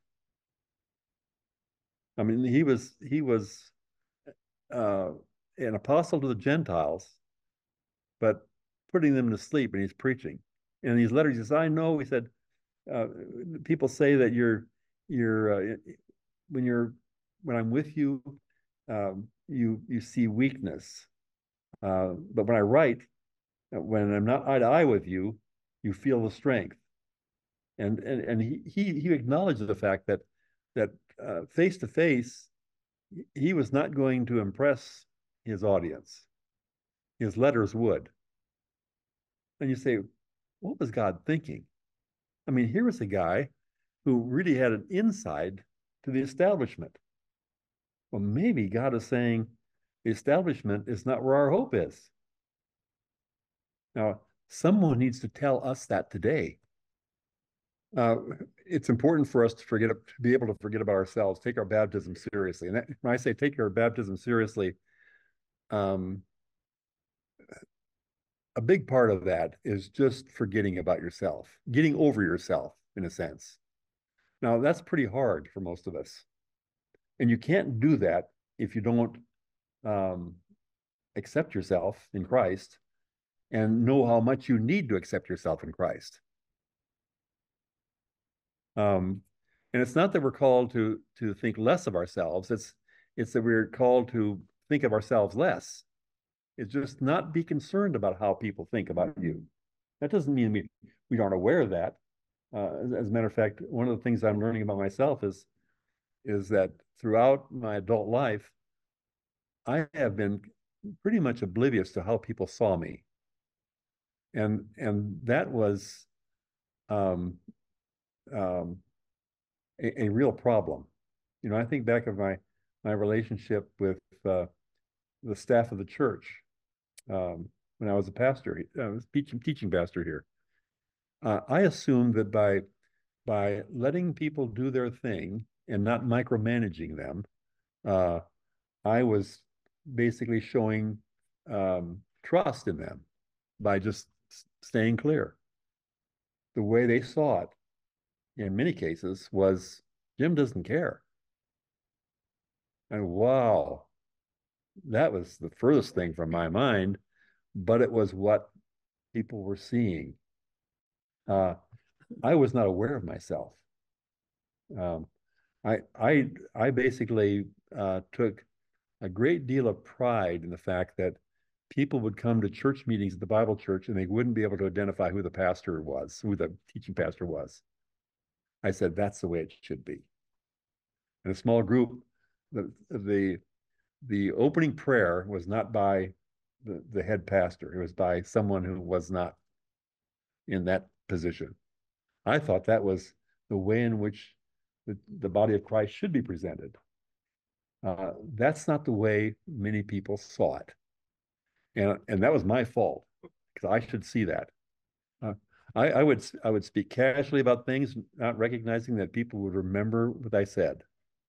I mean, he was, he was uh, an apostle to the Gentiles, but putting them to sleep, and he's preaching. In these letters, he says, I know, he said, uh, people say that you're, you're, uh, when you're, when I'm with you, um, you, you see weakness. Uh, but when I write, when I'm not eye to eye with you, you feel the strength. And, and, and he, he, he acknowledged the fact that, that uh, face to face, he was not going to impress his audience. His letters would. And you say, what was God thinking? I mean, here was a guy who really had an inside to the establishment. Well, maybe God is saying the establishment is not where our hope is. Now, someone needs to tell us that today. Uh, it's important for us to forget, to be able to forget about ourselves, take our baptism seriously. And that, when I say take your baptism seriously, um, a big part of that is just forgetting about yourself, getting over yourself in a sense. Now, that's pretty hard for most of us. And you can't do that if you don't um, accept yourself in Christ and know how much you need to accept yourself in Christ. Um, and it's not that we're called to to think less of ourselves. It's it's that we're called to think of ourselves less. It's just not be concerned about how people think about you. That doesn't mean we, we aren't aware of that. Uh, as, as a matter of fact, one of the things I'm learning about myself is is that throughout my adult life, I have been pretty much oblivious to how people saw me. And and that was um, um, a, a real problem. You know, I think back of my my relationship with uh, the staff of the church um, when I was a pastor. I was teaching teaching pastor here. Uh, I assumed that by by letting people do their thing and not micromanaging them, uh, I was basically showing um, trust in them by just staying clear. The way they saw it, in many cases, was Jim doesn't care. And wow, that was the furthest thing from my mind, but it was what people were seeing. Uh, I was not aware of myself. Um, I I I basically uh, took a great deal of pride in the fact that people would come to church meetings at the Bible church and they wouldn't be able to identify who the pastor was, who the teaching pastor was. I said that's the way it should be. In a small group, the the the opening prayer was not by the, the head pastor. It was by someone who was not in that position. I thought that was the way in which the, the body of Christ should be presented. Uh, that's not the way many people saw it. And, and that was my fault because I should see that. Uh, I, I would I would speak casually about things, not recognizing that people would remember what I said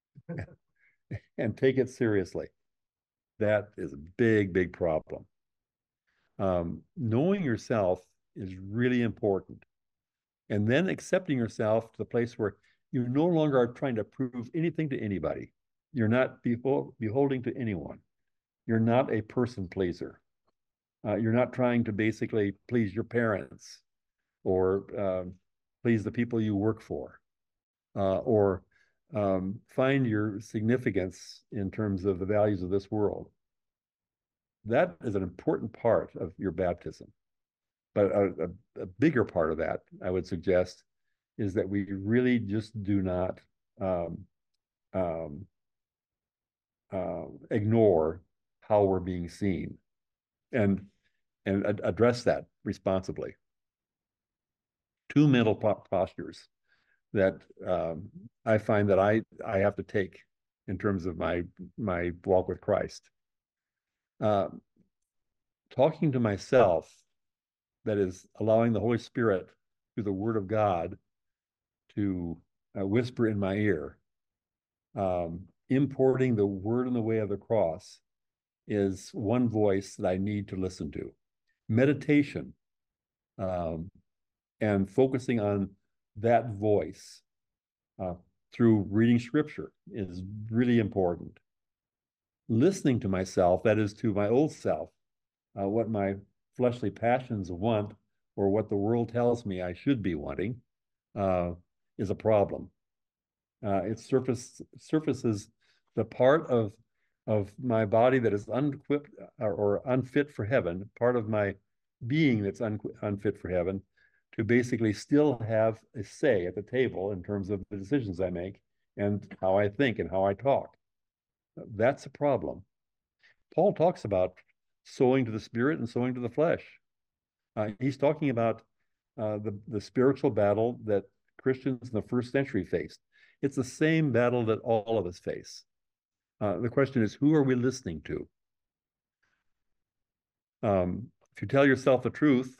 and take it seriously. That is a big, big problem. Um, knowing yourself is really important. And then accepting yourself to the place where you no longer are trying to prove anything to anybody. You're not behold, beholding to anyone. You're not a person pleaser. Uh, you're not trying to basically please your parents or um, please the people you work for uh, or um, find your significance in terms of the values of this world. That is an important part of your baptism. But a, a, a bigger part of that, I would suggest, is that we really just do not um, um, uh, ignore how we're being seen and and ad- address that responsibly. Two mental po- postures that um, I find that I I have to take in terms of my my walk with Christ. Uh, talking to myself, that is allowing the Holy Spirit through the Word of God to uh, whisper in my ear, um, importing the word in the way of the cross is one voice that I need to listen to. Meditation um, and focusing on that voice uh, through reading scripture is really important. Listening to myself, that is to my old self, uh, what my fleshly passions want or what the world tells me I should be wanting, uh, is a problem. Uh, it surface, surfaces the part of of my body that is unequipped or, or unfit for heaven, part of my being that's un, unfit for heaven, to basically still have a say at the table in terms of the decisions I make and how I think and how I talk. That's a problem. Paul talks about sowing to the spirit and sowing to the flesh. Uh, he's talking about uh, the, the spiritual battle that Christians in the first century faced. It's the same battle that all of us face. Uh, the question is, who are we listening to? Um, if you tell yourself the truth,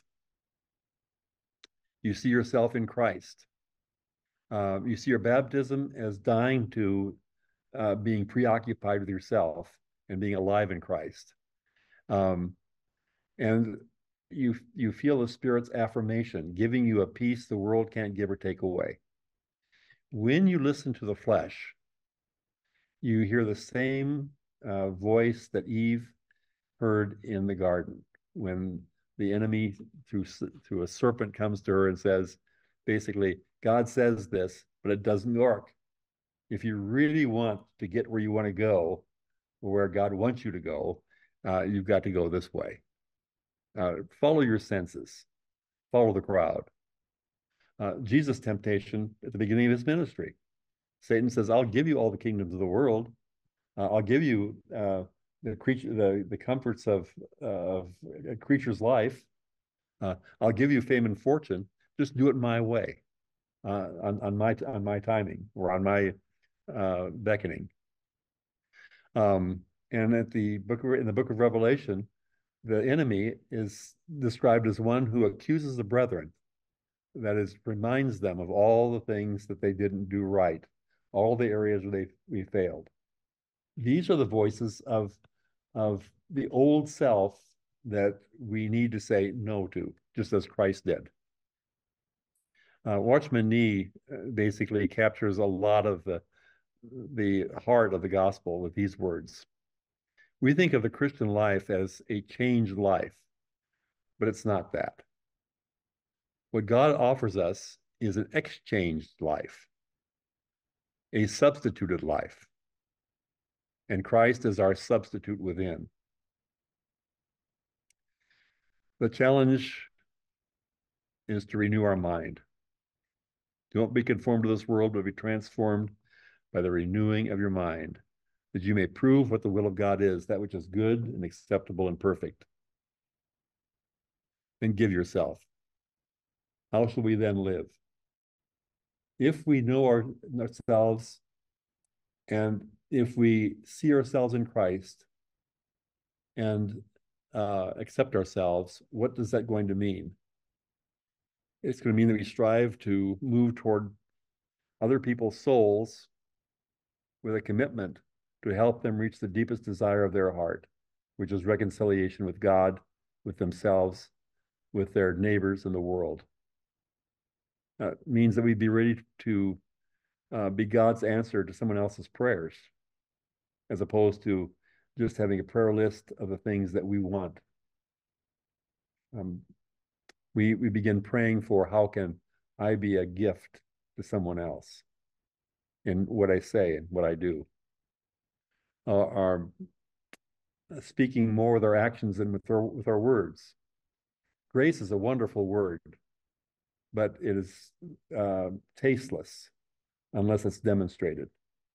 you see yourself in Christ. Uh, you see your baptism as dying to uh, being preoccupied with yourself and being alive in Christ. Um, and you you feel the Spirit's affirmation, giving you a peace the world can't give or take away. When you listen to the flesh, you hear the same uh, voice that Eve heard in the garden when the enemy through through a serpent comes to her and says, basically, God says this, but it doesn't work. If you really want to get where you want to go, or where God wants you to go, uh, you've got to go this way. Uh, follow your senses, follow the crowd. Uh, Jesus' temptation at the beginning of his ministry, Satan says, "I'll give you all the kingdoms of the world. Uh, I'll give you uh, the creature, the the comforts of uh, of a creature's life. Uh, I'll give you fame and fortune. Just do it my way, uh, on on my on my timing or on my uh, beckoning." Um, and at the book of, in the book of Revelation, the enemy is described as one who accuses the brethren. That is, reminds them of all the things that they didn't do right, all the areas where they we failed. These are the voices of of the old self that we need to say no to, just as Christ did. Uh, Watchman Nee basically captures a lot of the the heart of the gospel with these words. We think of the Christian life as a changed life, but it's not that. What God offers us is an exchanged life, a substituted life, and Christ is our substitute within. The challenge is to renew our mind. Don't be conformed to this world, but be transformed by the renewing of your mind, that you may prove what the will of God is, that which is good and acceptable and perfect. Then give yourself. How shall we then live? If we know our, ourselves, and if we see ourselves in Christ and uh, accept ourselves, what is that going to mean? It's going to mean that we strive to move toward other people's souls with a commitment to help them reach the deepest desire of their heart, which is reconciliation with God, with themselves, with their neighbors and the world. Uh, it means that we be ready to uh, be God's answer to someone else's prayers, as opposed to just having a prayer list of the things that we want. Um, we, we begin praying for, how can I be a gift to someone else in what I say and what I do? Uh, our speaking more with our actions than with our, with our words. Grace is a wonderful word, but it is uh, tasteless unless it's demonstrated.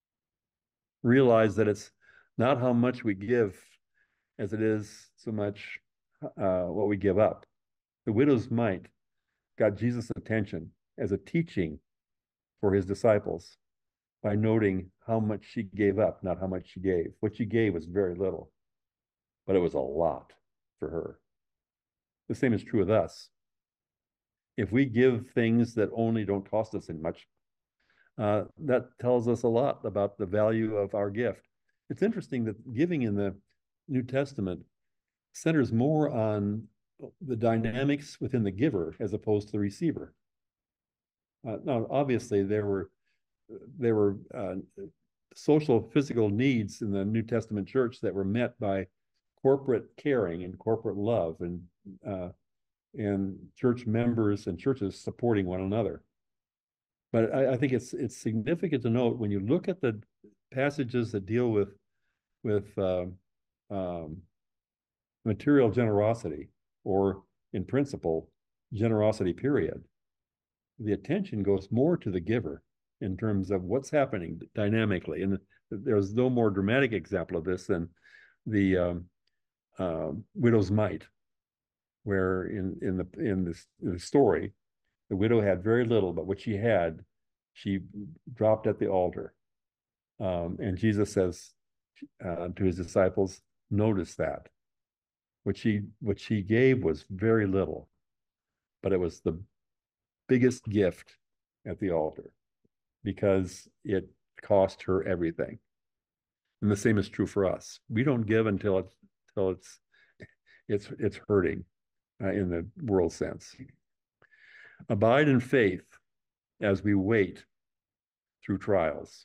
Realize that it's not how much we give as it is so much uh, what we give up. The widow's mite got Jesus' attention as a teaching for his disciples by noting how much she gave up, not how much she gave. What she gave was very little, but it was a lot for her. The same is true with us. If we give things that only don't cost us as much, uh, that tells us a lot about the value of our gift. It's interesting that giving in the New Testament centers more on the dynamics within the giver as opposed to the receiver. Uh, now, obviously, there were there were uh, social, physical needs in the New Testament church that were met by corporate caring and corporate love, and uh, and church members and churches supporting one another. But I, I think it's it's significant to note when you look at the passages that deal with with uh, um, material generosity, or in principle, generosity period, the attention goes more to the giver in terms of what's happening dynamically. And there's no more dramatic example of this than the um, uh, widow's mite, where in in the in this in the story, The widow had very little, but what she had, she dropped at the altar. Um, and Jesus says uh, to his disciples, notice that. What she what she gave was very little, but it was the biggest gift at the altar because it cost her everything. And the same is true for us. We don't give until it's until it's it's it's hurting uh, in the world sense. Abide in faith as we wait through trials.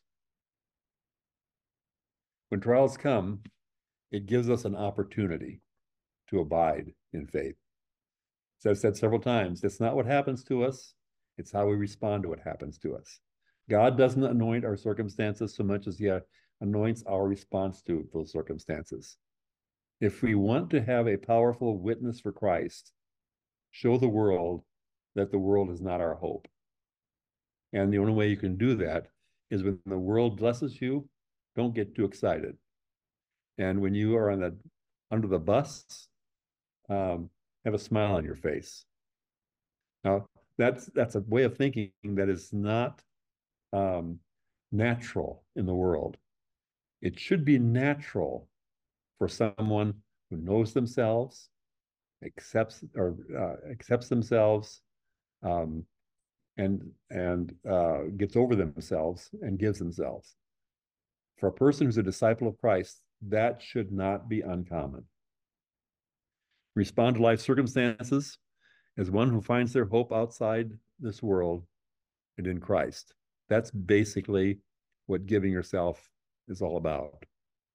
When trials come, it gives us an opportunity to abide in faith. As I've said several times, it's not what happens to us, it's how we respond to what happens to us. God doesn't anoint our circumstances so much as he anoints our response to those circumstances. If we want to have a powerful witness for Christ, show the world that the world is not our hope. And the only way you can do that is when the world blesses you, don't get too excited. And when you are on the under the bus, um, have a smile on your face. Now, that's that's a way of thinking that is not um, natural in the world. It should be natural for someone who knows themselves, accepts or uh, accepts themselves, um, and and uh, gets over themselves and gives themselves. For a person who's a disciple of Christ, that should not be uncommon. Respond to life circumstances as one who finds their hope outside this world and in Christ. That's basically what giving yourself is all about.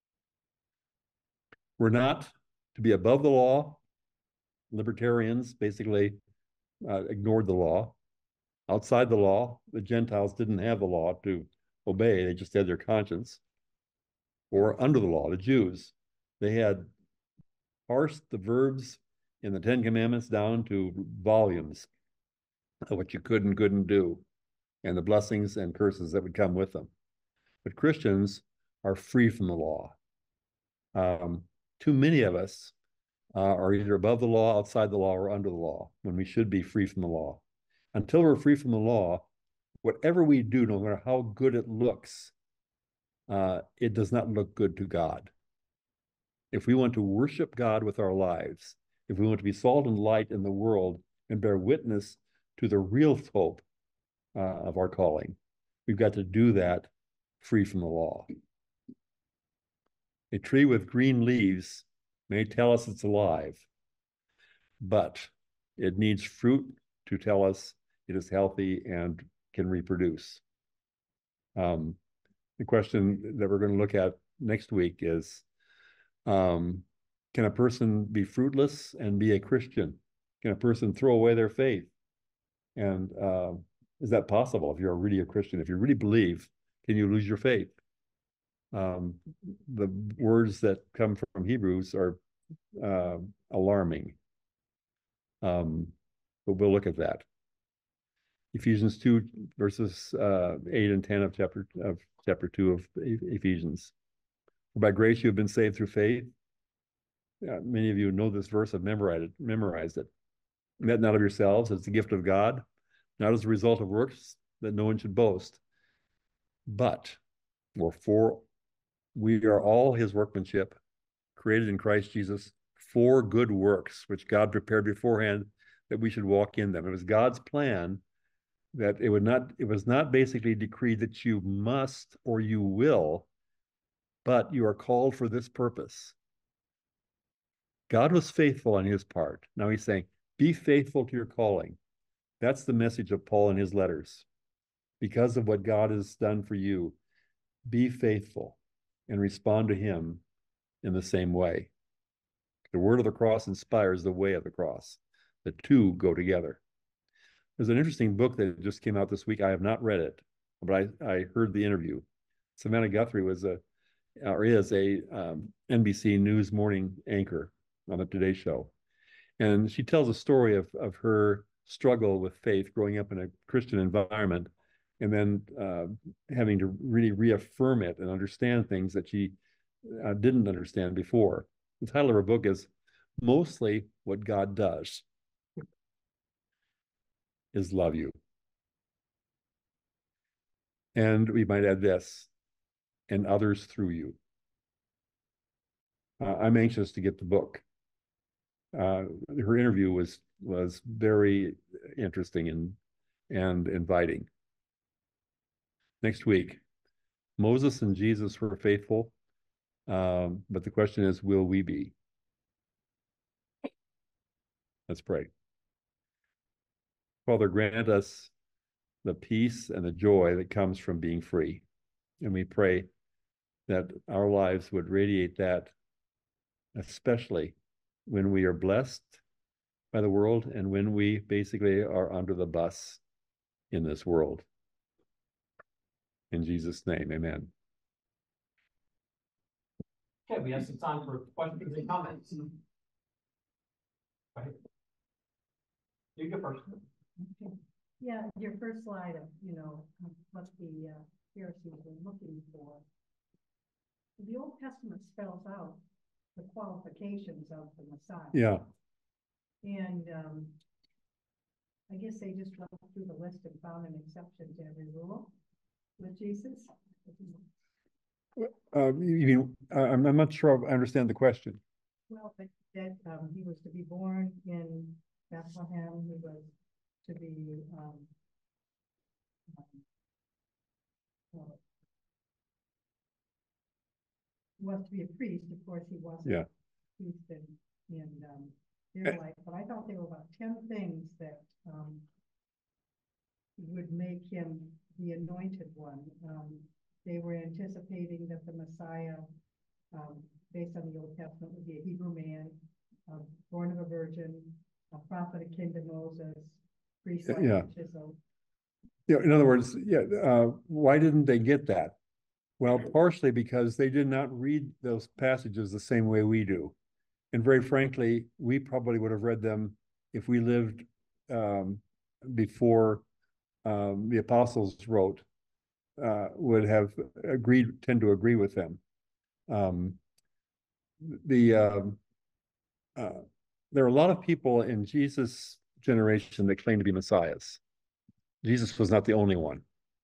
We're not to be above the law. Libertarians basically uh, ignored the law. Outside the law, the Gentiles didn't have the law to obey, they just had their conscience. Or under the law, the Jews, they had parsed the verbs in the Ten Commandments down to volumes of what you could and couldn't do, and the blessings and curses that would come with them. But Christians are free from the law. Um, too many of us uh, are either above the law, outside the law, or under the law, when we should be free from the law. Until we're free from the law, whatever we do, no matter how good it looks, uh, it does not look good to God. If we want to worship God with our lives, if we want to be salt and light in the world and bear witness to the real hope uh, of our calling, we've got to do that free from the law. A tree with green leaves may tell us it's alive, but it needs fruit to tell us it is healthy and can reproduce. Um, the question that we're going to look at next week is, um, can a person be fruitless and be a Christian? Can a person throw away their faith? And uh, is that possible if you're really a Christian? If you really believe, can you lose your faith? Um, the words that come from Hebrews are uh, alarming. Um, but we'll look at that. Ephesians two, verses uh, eight and ten of chapter of chapter two of Ephesians. For by grace you have been saved through faith. Yeah, many of you know this verse, have memorized it, memorized it. And that not of yourselves, it's the gift of God, not as a result of works, that no one should boast. But for we are all his workmanship, created in Christ Jesus for good works, which God prepared beforehand that we should walk in them. It was God's plan that it would not, it was not basically decreed that you must or you will, but you are called for this purpose. God was faithful on his part. Now he's saying, be faithful to your calling. That's the message of Paul in his letters. Because of what God has done for you, be faithful and respond to him in the same way. The word of the cross inspires the way of the cross. The two go together. There's an interesting book that just came out this week. I have not read it, but I, I heard the interview. Savannah Guthrie was a, or is a um, N B C News morning anchor on the Today Show. And she tells a story of, of her struggle with faith growing up in a Christian environment and then uh, having to really reaffirm it and understand things that she uh, didn't understand before. The title of her book is Mostly What God Does. is love you. And we might add this, and others through you. Uh, I'm anxious to get the book. Uh, her interview was was very interesting and and inviting. Next week, Moses and Jesus were faithful, um, but the question is, will we be? Let's pray. Father, grant us the peace and the joy that comes from being free. And we pray that our lives would radiate that, especially when we are blessed by the world and when we basically are under the bus in this world. In Jesus' name, amen. Okay, we have some time for questions and comments. Go ahead. You go first. Okay. Yeah, your first slide of, you know, what the uh, Pharisees were looking for. The Old Testament spells out the qualifications of the Messiah. Yeah. And um, I guess they just went through the list and found an exception to every rule with Jesus. Um, you mean, I'm, I'm not sure I understand the question. Well, but that um, he was to be born in Bethlehem. He was to be um, um, uh, was to be a priest. Of course, he wasn't. Yeah. A priest in, in um, their life, but I thought there were about ten things that um, would make him the anointed one. Um, they were anticipating that the Messiah, um, based on the Old Testament, would be a Hebrew man, uh, born of a virgin, a prophet akin to Moses, priest like Yeah. Chisel. Yeah. In other words, yeah. Uh, why didn't they get that? Well, partially because they did not read those passages the same way we do. And very frankly, we probably would have read them if we lived um, before um, the apostles wrote, uh, would have agreed, tend to agree with them. Um, the um, uh, there are a lot of people in Jesus' generation that claim to be messiahs. Jesus was not the only one.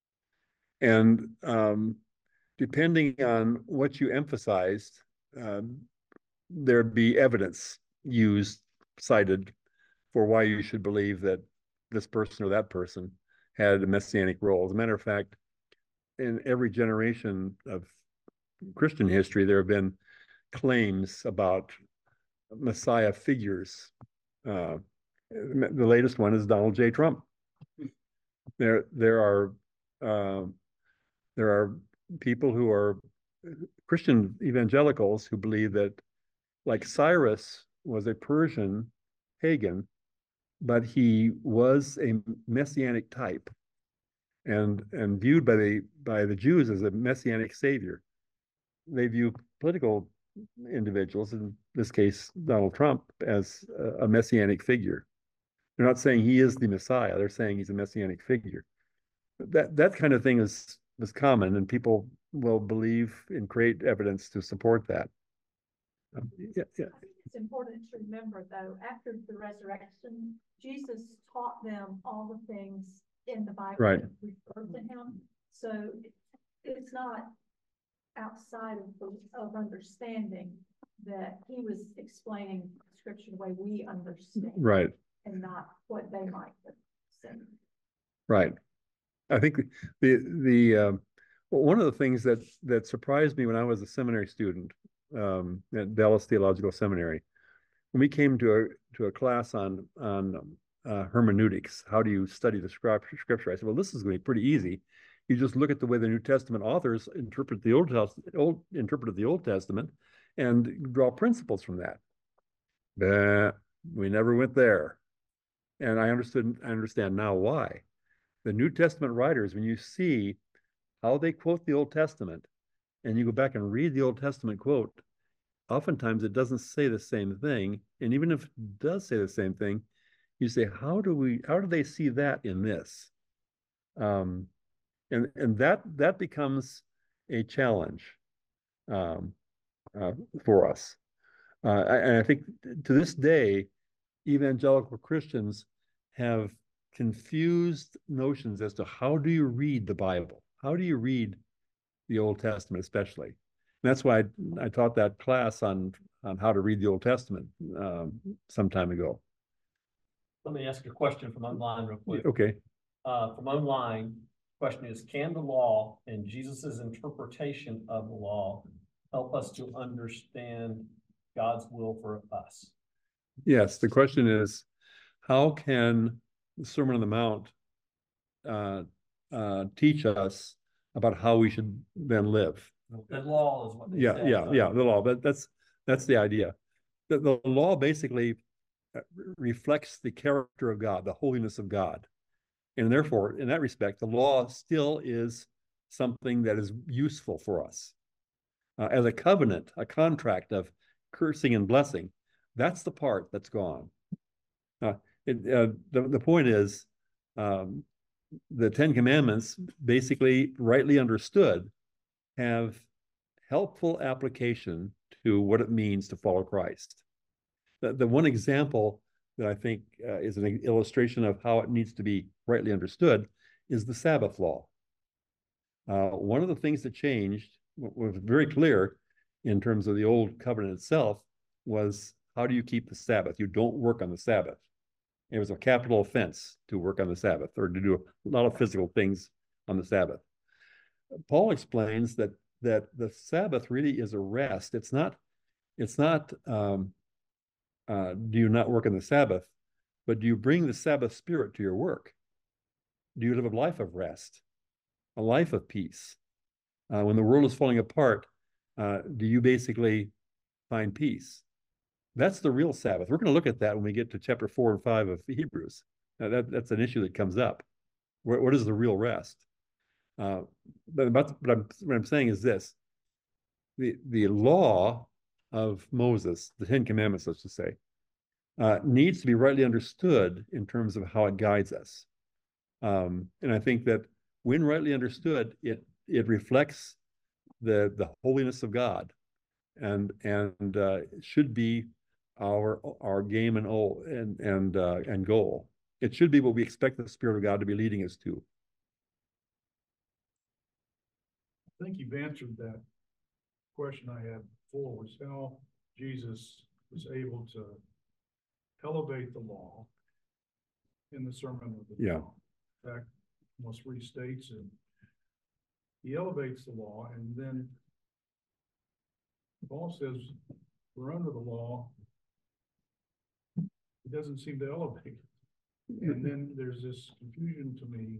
And um, depending on what you emphasized, um, there'd be evidence used, cited, for why you should believe that this person or that person had a messianic role. As a matter of fact, in every generation of Christian history, there have been claims about Messiah figures. Uh, the latest one is Donald J. Trump. There, there are, uh, there are people who are Christian evangelicals who believe that, like Cyrus was a Persian pagan, but he was a messianic type, and and viewed by the by the Jews as a messianic savior. They view political individuals, in this case Donald Trump, as a, a messianic figure. They're not saying he is the Messiah. They're saying he's a messianic figure. That that kind of thing is is common, and people will believe and create evidence to support that. Um, yeah, yeah. I think it's important to remember, though, after the resurrection, Jesus taught them all the things in the Bible Right. that referred to him. So it's not outside of the, of understanding that he was explaining scripture the way we understand, Right. and not what they might have said. Right. I think the the um, well, one of the things that that surprised me when I was a seminary student um, at Dallas Theological Seminary, when we came to a to a class on on um, uh, hermeneutics, how do you study the scripture? Scripture, I said, well, this is going to be pretty easy. You just look at the way the New Testament authors interpret the Old Testament, old interpreted the Old Testament, and draw principles from that. But we never went there, and I understood. I understand now why. The New Testament writers, when you see how they quote the Old Testament, and you go back and read the Old Testament quote, oftentimes it doesn't say the same thing. And even if it does say the same thing, you say, how do we, how do they see that in this? Um, and and that that becomes a challenge um, uh, for us. Uh, and I think to this day, evangelical Christians have confused notions as to how do you read the Bible? How do you read the Old Testament, especially? And that's why I, I taught that class on, on how to read the Old Testament um, some time ago. Let me ask you a question from online real quick. Okay. Uh, from online, question is, can the law and Jesus's interpretation of the law help us to understand God's will for us? Yes, the question is, how can the Sermon on the Mount uh, uh, teach us about how we should then live? The law is what they Yeah, say, yeah, so- yeah, the law. But that's that's the idea. The, the law basically reflects the character of God, the holiness of God. And therefore, in that respect, the law still is something that is useful for us. Uh, as a covenant, a contract of cursing and blessing, that's the part that's gone. Uh, it, uh, the, the point is, um, the Ten Commandments, basically rightly understood, have helpful application to what it means to follow Christ. The, the one example that I think uh, is an illustration of how it needs to be rightly understood is the Sabbath law. Uh, one of the things that changed, was very clear in terms of the old covenant itself, was how do you keep the Sabbath? You don't work on the Sabbath. It was a capital offense to work on the Sabbath or to do a lot of physical things on the Sabbath. Paul explains that that the Sabbath really is a rest. It's not, it's not um, uh, do you not work on the Sabbath, but do you bring the Sabbath spirit to your work? Do you live a life of rest, a life of peace? Uh, when the world is falling apart, uh, do you basically find peace? That's the real Sabbath. We're going to look at that when we get to chapter four and five of Hebrews. Now that, that's an issue that comes up. What, what is the real rest? Uh, but, but, but I'm, what I'm saying is this. The, the law of Moses, the Ten Commandments, let's just say, uh, needs to be rightly understood in terms of how it guides us. Um, and I think that when rightly understood, it it reflects the the holiness of God, and and uh, should be our our game and and and uh, and goal. It should be what we expect the Spirit of God to be leading us to. I think you've answered that question I had before, was how Jesus was able to elevate the law in the Sermon of the Yeah. Mount. In fact, almost restates it. He elevates the law, and then Paul says we're under the law. It doesn't seem to elevate. And then there's this confusion to me,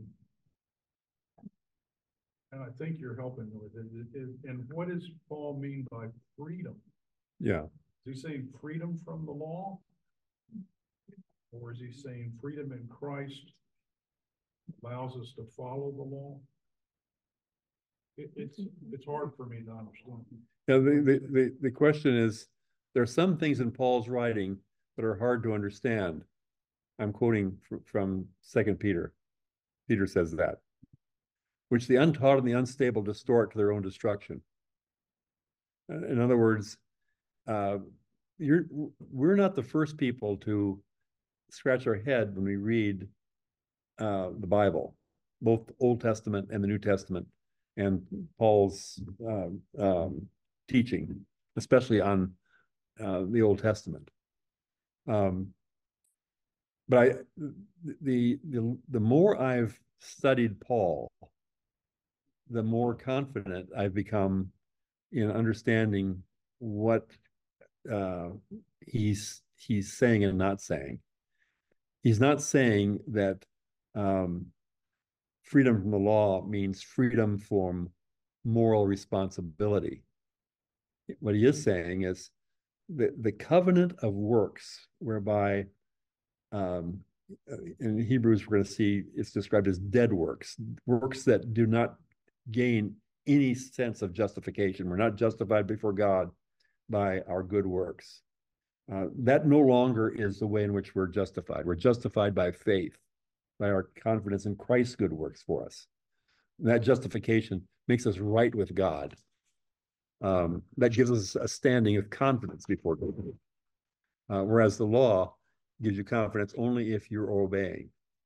and I think you're helping with it. It- it- And what does Paul mean by freedom? Yeah. Is he saying freedom from the law? Or is he saying freedom in Christ allows us to follow the law? It, it's, it's hard for me to understand. Yeah, the, the, the, the question is, there are some things in Paul's writing that are hard to understand. I'm quoting fr from Second Peter. Peter says that, which the untaught and the unstable distort to their own destruction. In other words, uh, you're, we're not the first people to scratch our head when we read uh, the Bible, both the Old Testament and the New Testament, and Paul's uh, um, teaching, especially on uh, the Old Testament. Um, but I, the, the, the more I've studied Paul, the more confident I've become in understanding what uh, he's he's saying and not saying. He's not saying that um, freedom from the law means freedom from moral responsibility. What he is saying is the, the covenant of works, whereby um, in Hebrews, we're going to see it's described as dead works, works that do not gain any sense of justification. We're not justified before God by our good works. Uh, that no longer is the way in which we're justified. We're justified by faith, by our confidence in Christ's good works for us. And that justification makes us right with God. Um, that gives us a standing of confidence before God. Uh, whereas the law gives you confidence only if you're obeying.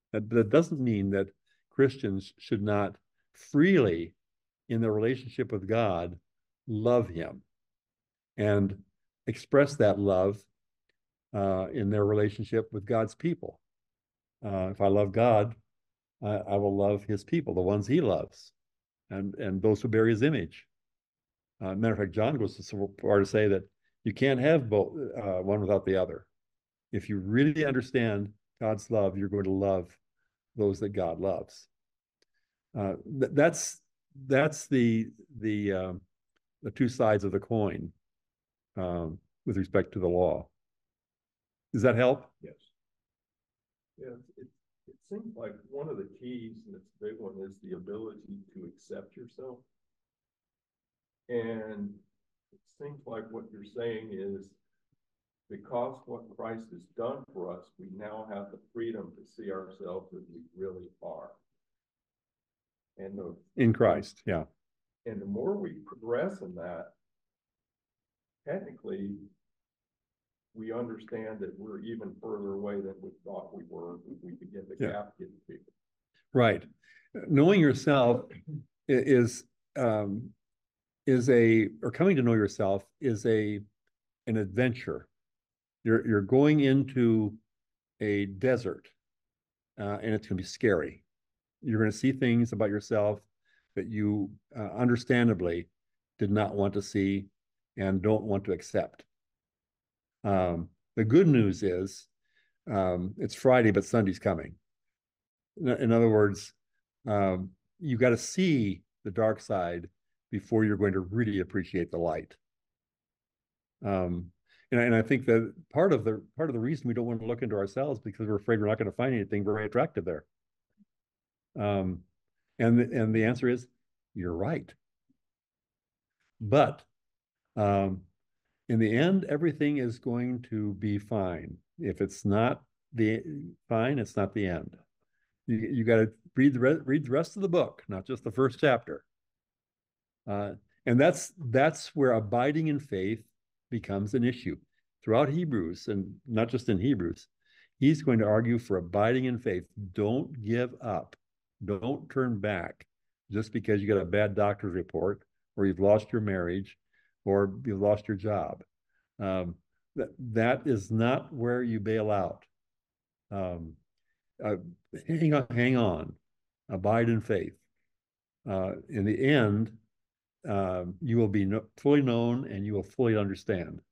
That, that doesn't mean that Christians should not freely, in their relationship with God, love him and express that love uh, in their relationship with God's people. Uh, if I love God, I, I will love his people, the ones he loves, and, and those who bear his image. Uh, matter of fact, John goes so far to say that you can't have both uh, one without the other. If you really understand God's love, you're going to love those that God loves. Uh, th that's that's the the um, the two sides of the coin um, with respect to the law. Does that help? Yes. Yeah, it, it seems like one of the keys, and it's a big one, is the ability to accept yourself. And it seems like what you're saying is, because what Christ has done for us, we now have the freedom to see ourselves as we really are. And the, In Christ, yeah. and the more we progress in that, technically, we understand that we're even further away than we thought we were. We begin to Yeah. gap getting bigger. Right. Knowing yourself is um, is a or coming to know yourself is a an adventure. You're you're going into a desert, uh, and it's going to be scary. You're going to see things about yourself that you uh, understandably did not want to see and don't want to accept. Um, the good news is um, it's Friday, but Sunday's coming. In, in other words, um, you got to see the dark side before you're going to really appreciate the light. Um, and, and I think that part of the part of the reason we don't want to look into ourselves because we're afraid we're not going to find anything very attractive there. Um, and the, and the answer is, you're right. But um, in the end, everything is going to be fine. If it's not the fine, it's not the end. You, you got to read the read the rest of the book, not just the first chapter. Uh, and that's that's where abiding in faith becomes an issue. Throughout Hebrews, and not just in Hebrews, he's going to argue for abiding in faith. Don't give up. Don't turn back just because you got a bad doctor's report, or you've lost your marriage, or you've lost your job. Um, that, that is not where you bail out. Um, uh, hang on, hang on, abide in faith. Uh, in the end, uh, you will be no, fully known and you will fully understand.